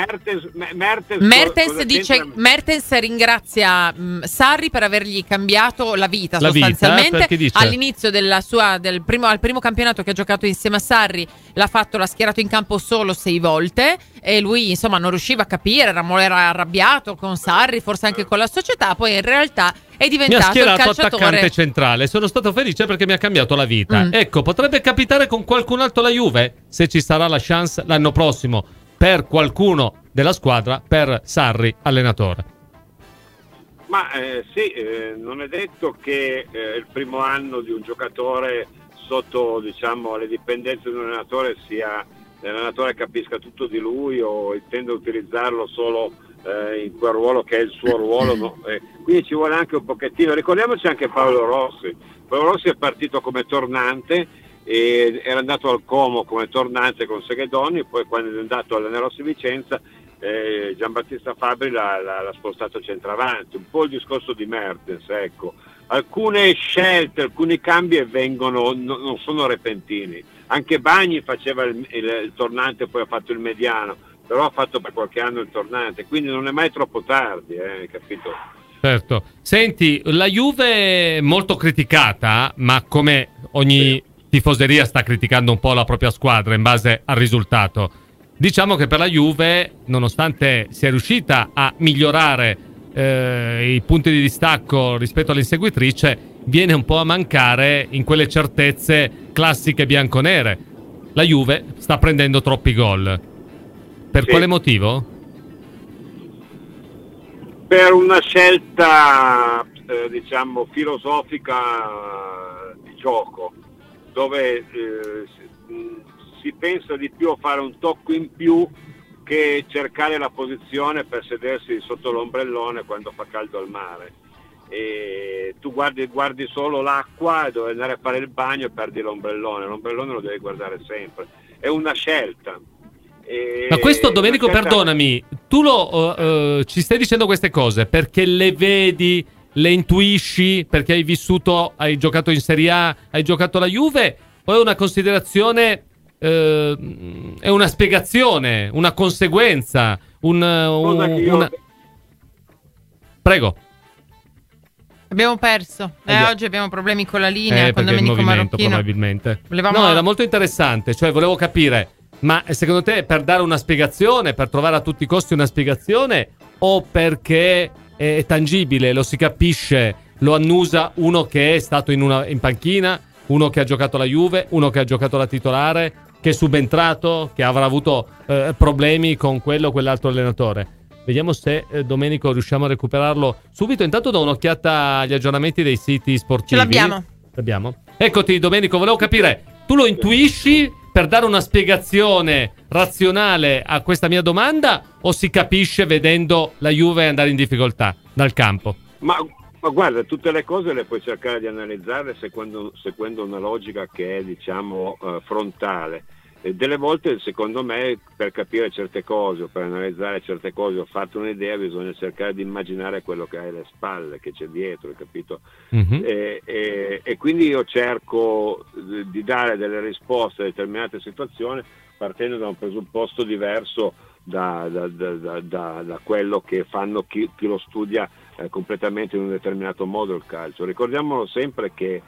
S3: Mertens ringrazia Sarri per avergli cambiato la vita sostanzialmente. All'inizio al primo campionato che ha giocato insieme a Sarri l'ha schierato in campo solo 6 volte e lui insomma non riusciva a capire, era arrabbiato con Sarri, forse anche con la società, poi in realtà è diventato
S4: mi ha schierato
S3: il calciatore
S4: attaccante centrale. Sono stato felice perché mi ha cambiato la vita. Ecco, potrebbe capitare con qualcun altro la Juve, se ci sarà la chance l'anno prossimo per qualcuno della squadra, per Sarri allenatore.
S16: Ma sì, non è detto che il primo anno di un giocatore sotto, diciamo, le dipendenze di un allenatore l'allenatore capisca tutto di lui o intenda utilizzarlo solo in quel ruolo che è il suo ruolo, no? Quindi ci vuole anche un pochettino. Ricordiamoci anche Paolo Rossi è partito come tornante e era andato al Como come tornante con Seghedoni, poi quando è andato all'Enerossi Vicenza Giambattista Fabri l'ha spostato centravanti. Un po' il discorso di Mertens, ecco, alcune scelte, alcuni cambi non sono repentini. Anche Bagni faceva il tornante, poi ha fatto il mediano, però ha fatto per qualche anno il tornante, quindi non è mai troppo tardi, capito?
S4: Certo. Senti, la Juve è molto criticata, ma come ogni tifoseria sta criticando un po' la propria squadra in base al risultato. Diciamo che per la Juve, nonostante sia riuscita a migliorare i punti di distacco rispetto all'inseguitrice, viene un po' a mancare in quelle certezze classiche bianconere. La Juve sta prendendo troppi gol. Per quale motivo?
S16: Per una scelta diciamo filosofica di gioco, dove si pensa di più a fare un tocco in più che cercare la posizione per sedersi sotto l'ombrellone quando fa caldo al mare. E tu guardi solo l'acqua e dove andare a fare il bagno e perdi l'ombrellone lo devi guardare sempre. È una scelta.
S4: Ma questo, Domenico, perdonami, tu ci stai dicendo queste cose perché le vedi, le intuisci, perché hai giocato in Serie A, hai giocato alla Juve, o è una considerazione, è una spiegazione, una conseguenza, Prego.
S3: Abbiamo perso. Oggi abbiamo problemi con la linea, con Domenico Marocchino.
S4: Probabilmente. No, era molto interessante, cioè volevo capire, ma secondo te per dare una spiegazione, per trovare a tutti i costi una spiegazione, o perché è tangibile, lo si capisce, lo annusa uno che è stato in panchina, uno che ha giocato la Juve, uno che ha giocato la titolare, che è subentrato, che avrà avuto problemi con quello o quell'altro allenatore? Vediamo se Domenico riusciamo a recuperarlo subito. Intanto do un'occhiata agli aggiornamenti dei siti sportivi.
S3: Ce
S4: l'abbiamo. Eccoti, Domenico, volevo capire, tu lo intuisci per dare una spiegazione razionale a questa mia domanda, o si capisce vedendo la Juve andare in difficoltà dal campo?
S16: Ma guarda, tutte le cose le puoi cercare di analizzare seguendo una logica che è, diciamo, frontale. E delle volte, secondo me, per capire certe cose o per analizzare certe cose o farti un'idea, bisogna cercare di immaginare quello che hai alle spalle, che c'è dietro, capito?
S4: Mm-hmm.
S16: E quindi io cerco di dare delle risposte a determinate situazioni partendo da un presupposto diverso da quello che fanno chi lo studia completamente in un determinato modo il calcio. Ricordiamolo sempre che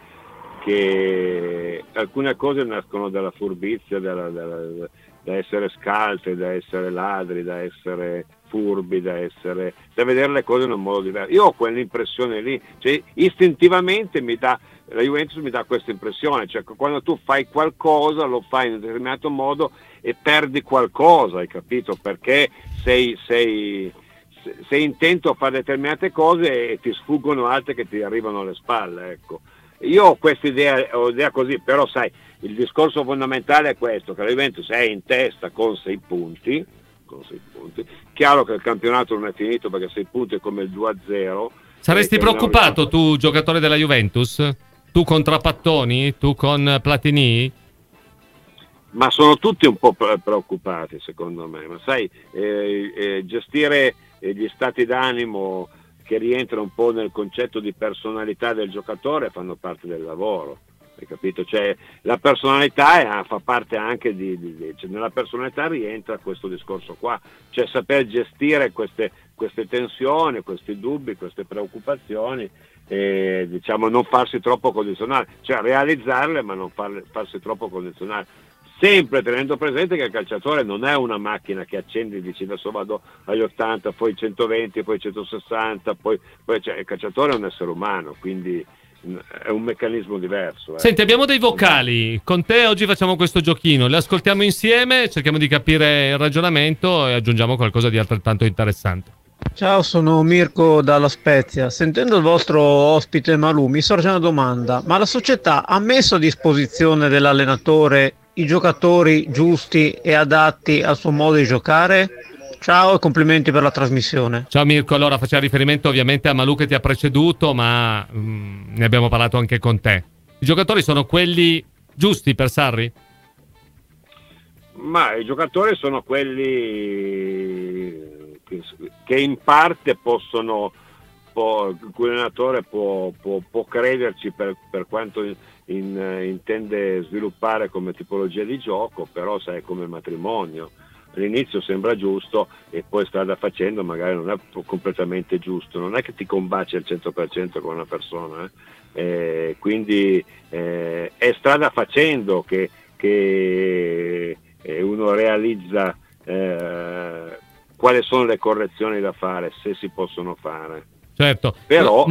S16: alcune cose nascono dalla furbizia, da essere scaltri, da essere ladri, da essere furbi, da vedere le cose in un modo diverso. Io ho quell'impressione lì, cioè istintivamente la Juventus mi dà questa impressione, cioè quando tu fai qualcosa lo fai in un determinato modo e perdi qualcosa, hai capito? Perché sei intento a fare determinate cose e ti sfuggono altre che ti arrivano alle spalle, ecco. Io ho questa idea così, però sai, il discorso fondamentale è questo, che la Juventus è in testa con 6 punti. Chiaro che il campionato non è finito, perché 6 punti è come il 2-0.
S4: Saresti preoccupato tu, giocatore della Juventus? Tu con Trapattoni? Tu con Platini?
S16: Ma sono tutti un po' preoccupati, secondo me. Ma sai, gestire gli stati d'animo che rientrano un po' nel concetto di personalità del giocatore fanno parte del lavoro. Hai capito? Cioè, la personalità fa parte anche cioè, nella personalità rientra questo discorso qua, cioè saper gestire queste tensioni, questi dubbi, queste preoccupazioni, e diciamo non farsi troppo condizionare, cioè realizzarle ma non farsi troppo condizionare, sempre tenendo presente che il calciatore non è una macchina che accendi e dici adesso vado agli 80, poi 120, poi 160, poi cioè, il calciatore è un essere umano, quindi è un meccanismo diverso.
S4: Senti, abbiamo dei vocali con te, oggi facciamo questo giochino, le ascoltiamo insieme, cerchiamo di capire il ragionamento e aggiungiamo qualcosa di altrettanto interessante.
S17: Ciao, sono Mirko dalla Spezia. Sentendo il vostro ospite Malù mi sorge una domanda: ma la società ha messo a disposizione dell'allenatore i giocatori giusti e adatti al suo modo di giocare? Ciao e complimenti per la trasmissione.
S4: Ciao Mirko, allora faceva riferimento ovviamente a Malù che ti ha preceduto, ma ne abbiamo parlato anche con te. I giocatori sono quelli giusti per Sarri?
S16: Ma i giocatori sono quelli che in parte possono, cui l'allenatore può crederci per quanto intende sviluppare come tipologia di gioco, però sai, come matrimonio. All'inizio sembra giusto e poi strada facendo magari non è completamente giusto, non è che ti combaci al 100% con una persona, quindi è strada facendo che uno realizza quali sono le correzioni da fare, se si possono fare.
S4: Certo,
S16: però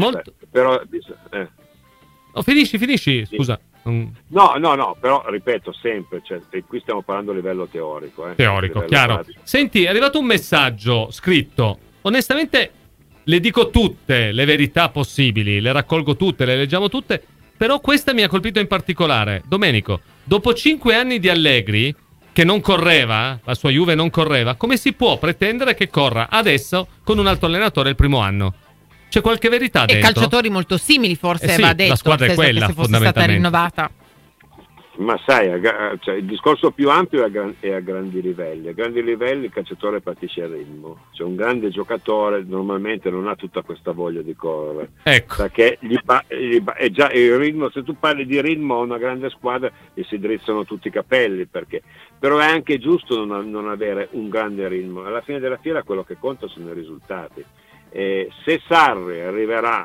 S4: finisci,
S16: sì.
S4: Scusa.
S16: No, però ripeto sempre, cioè, qui stiamo parlando a livello teorico.
S4: Teorico, chiaro.
S16: Pratico.
S4: Senti, è arrivato un messaggio scritto. Onestamente le dico tutte le verità possibili, le raccolgo tutte, le leggiamo tutte, però questa mi ha colpito in particolare. Domenico, dopo 5 anni di Allegri, che non correva, la sua Juve non correva, come si può pretendere che corra adesso con un altro allenatore il primo anno? C'è qualche verità dentro?
S3: E calciatori molto simili, forse,
S4: sì,
S3: va detto.
S4: la squadra è quella,
S3: se fosse stata rinnovata.
S16: Ma sai, cioè, il discorso più ampio è a grandi livelli. A grandi livelli il calciatore patisce il ritmo. Cioè, un grande giocatore normalmente non ha tutta questa voglia di correre.
S4: Ecco.
S16: Perché è già il ritmo, se tu parli di ritmo a una grande squadra gli si drizzano tutti i capelli, perché però è anche giusto non avere un grande ritmo. Alla fine della fiera quello che conta sono i risultati. Se Sarri arriverà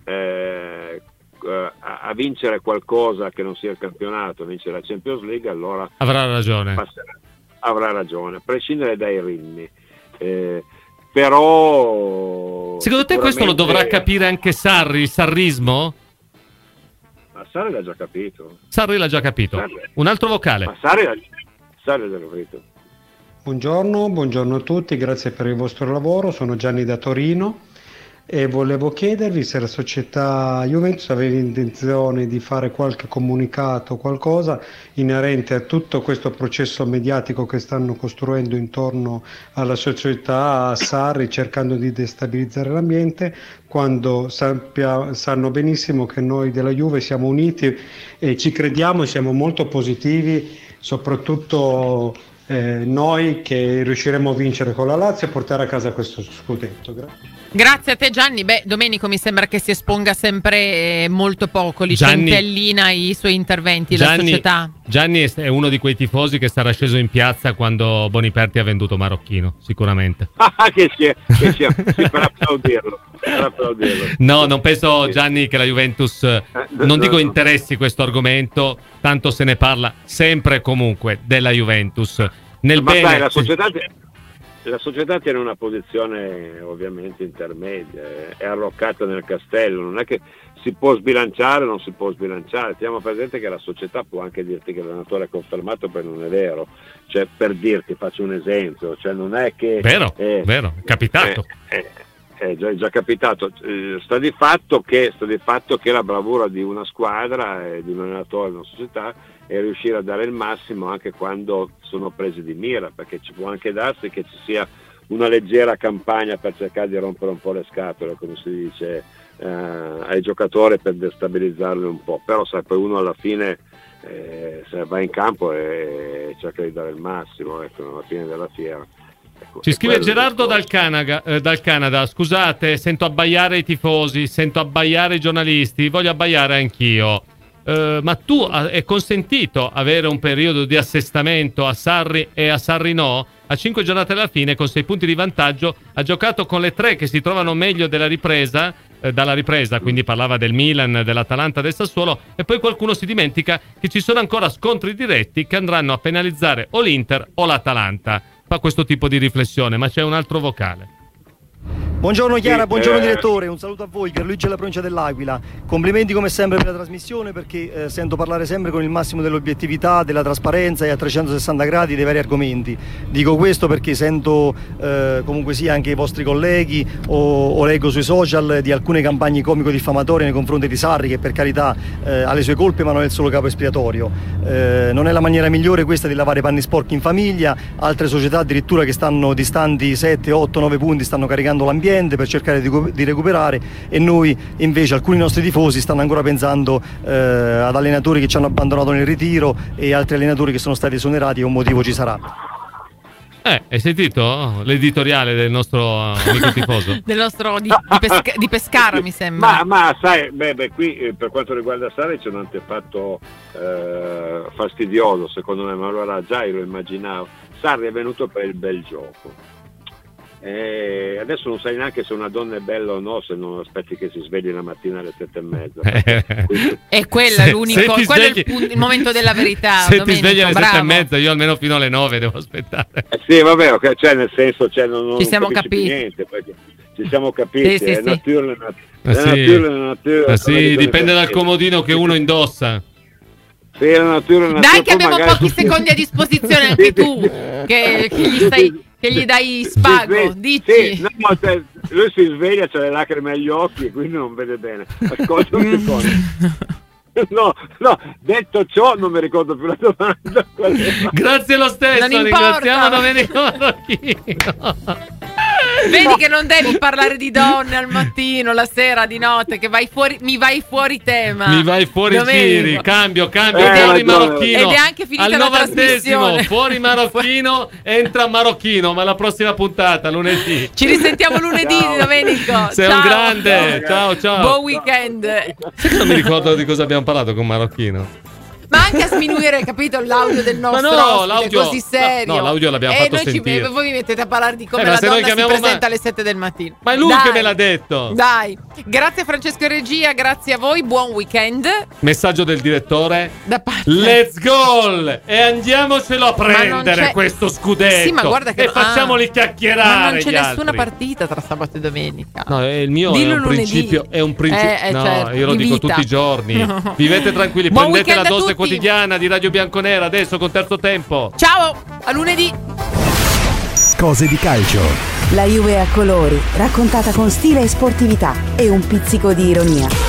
S16: a vincere qualcosa che non sia il campionato, a vincere la Champions League, allora
S4: avrà ragione,
S16: a prescindere dai ritmi, però
S4: secondo te questo lo dovrà capire anche Sarri, il sarrismo?
S16: Ma Sarri l'ha già capito.
S4: Sarri. Un altro vocale.
S16: Ma Sarri l'ha già capito.
S18: Buongiorno a tutti, grazie per il vostro lavoro, sono Gianni da Torino e volevo chiedervi se la società Juventus aveva intenzione di fare qualche comunicato, qualcosa inerente a tutto questo processo mediatico che stanno costruendo intorno alla società, a Sarri, cercando di destabilizzare l'ambiente, quando sanno benissimo che noi della Juve siamo uniti e ci crediamo e siamo molto positivi, soprattutto noi che riusciremo a vincere con la Lazio e portare a casa questo scudetto.
S3: Grazie a te Gianni. Beh, Domenico mi sembra che si esponga sempre molto poco, li centellina i suoi interventi, la società.
S4: Gianni è uno di quei tifosi che sarà sceso in piazza quando Boniperti ha venduto Marocchino, sicuramente.
S16: Che sia, per applaudirlo.
S4: No, non penso, Gianni, che la Juventus non dico interessi questo argomento, tanto se ne parla sempre e comunque della Juventus.
S16: Ma sai, la società tiene una posizione ovviamente intermedia, è arroccata nel castello, non è che si può sbilanciare o non si può sbilanciare. Teniamo presente che la società può anche dirti che l'allenatore è confermato, poi non è vero, cioè, per dirti, faccio un esempio, cioè non è che
S4: vero, è capitato.
S16: È già capitato. Sta di fatto che la bravura di una squadra e di un allenatore di una società e riuscire a dare il massimo anche quando sono presi di mira, perché ci può anche darsi che ci sia una leggera campagna per cercare di rompere un po' le scatole, come si dice, ai giocatori, per destabilizzarli un po', però sai, poi uno alla fine se va in campo e cerca di dare il massimo, ecco, alla fine della fiera. Ecco,
S4: ci scrive Gerardo dal Canada: scusate, sento abbaiare i tifosi, sento abbaiare i giornalisti, voglio abbaiare anch'io. Ma tu è consentito avere un periodo di assestamento a Sarri e a Sarri no? A 5 giornate alla fine, con 6 punti di vantaggio, ha giocato con le 3 che si trovano meglio dalla ripresa, quindi parlava del Milan, dell'Atalanta, del Sassuolo, e poi qualcuno si dimentica che ci sono ancora scontri diretti che andranno a penalizzare o l'Inter o l'Atalanta. Fa questo tipo di riflessione, ma c'è un altro vocale.
S19: Buongiorno Chiara, buongiorno direttore, un saluto a voi, Pierluigi della provincia dell'Aquila. Complimenti come sempre per la trasmissione, perché sento parlare sempre con il massimo dell'obiettività, della trasparenza e a 360 gradi dei vari argomenti. Dico questo perché sento comunque sia anche i vostri colleghi o leggo sui social di alcune campagne comico-diffamatorie nei confronti di Sarri, che per carità ha le sue colpe ma non è il solo capo espiatorio. Non è la maniera migliore questa di lavare panni sporchi in famiglia. Altre società addirittura che stanno distanti 7, 8, 9 punti stanno caricando l'ambiente per cercare di recuperare, e noi invece, alcuni nostri tifosi stanno ancora pensando ad allenatori che ci hanno abbandonato nel ritiro e altri allenatori che sono stati esonerati, e un motivo ci sarà.
S4: Hai sentito l'editoriale del nostro amico tifoso?
S3: Del nostro di Pescara, mi sembra.
S16: Ma sai, qui per quanto riguarda Sarri c'è un antefatto fastidioso, secondo me, ma allora già io lo immaginavo. Sarri è venuto per il bel gioco. Adesso non sai neanche se una donna è bella o no, se non aspetti che si svegli la mattina alle 7:30. Quindi...
S3: È quella l'unico, quello è il momento della verità.
S4: Se
S3: Domenico,
S4: ti svegli alle
S3: bravo.
S4: 7:30, io almeno fino alle 9 devo aspettare.
S16: Sì, vabbè, okay, cioè nel senso, non
S3: ci siamo capiti.
S16: Niente, ci siamo capiti.
S3: Sì.
S4: Sì, dipende dal comodino che uno indossa.
S16: Sì, la natura,
S3: dai che abbiamo pochi secondi a disposizione anche tu che gli dai spago, dici.
S16: Sì, no, lui si sveglia, c'ha le lacrime agli occhi e quindi non vede bene. Ascolta un secondo. No, detto ciò non mi ricordo più la domanda.
S4: Grazie lo stesso, ringraziamo Domenico Marocchino.
S3: Vedi che non devi parlare di donne al mattino, la sera, di notte, che mi vai fuori tema.
S4: Mi vai fuori giri, cambio, fuori Marocchino.
S3: Ed è anche finita
S4: al
S3: la trasmissione.
S4: Fuori Marocchino, entra Marocchino, ma la prossima puntata, lunedì.
S3: Ci risentiamo lunedì, Domenico.
S4: Sei un grande, ciao.
S3: Buon weekend.
S4: Sai che non mi ricordo di cosa abbiamo parlato con Marocchino.
S3: Ma anche a sminuire, capito, l'audio del nostro ospite, così serio.
S4: No, l'audio l'abbiamo fatto sentire.
S3: Voi vi mettete a parlare di come la donna si presenta alle 7 del mattino.
S4: Ma è lui che me l'ha detto.
S3: Dai, grazie Francesco Regia, grazie a voi, buon weekend.
S4: Messaggio del direttore.
S3: Da parte.
S4: Let's go! E andiamocelo a prendere questo scudetto.
S3: Sì, ma guarda che
S4: facciamoli chiacchierare.
S3: Ma non c'è nessuna
S4: altri.
S3: Partita tra sabato e domenica.
S4: No, il mio
S3: Dillo
S4: è un principio. È un principio. No,
S3: certo,
S4: io lo dico
S3: vita.
S4: tutti i giorni.
S3: No.
S4: Vivete tranquilli,
S3: Buon
S4: prendete la
S3: weekend a
S4: dose
S3: tutti.
S4: quotidiana di Radio Bianconera adesso con Terzo Tempo.
S3: Ciao, a lunedì.
S1: Cose di calcio.
S2: La Juve a colori, raccontata con stile e sportività e un pizzico di ironia.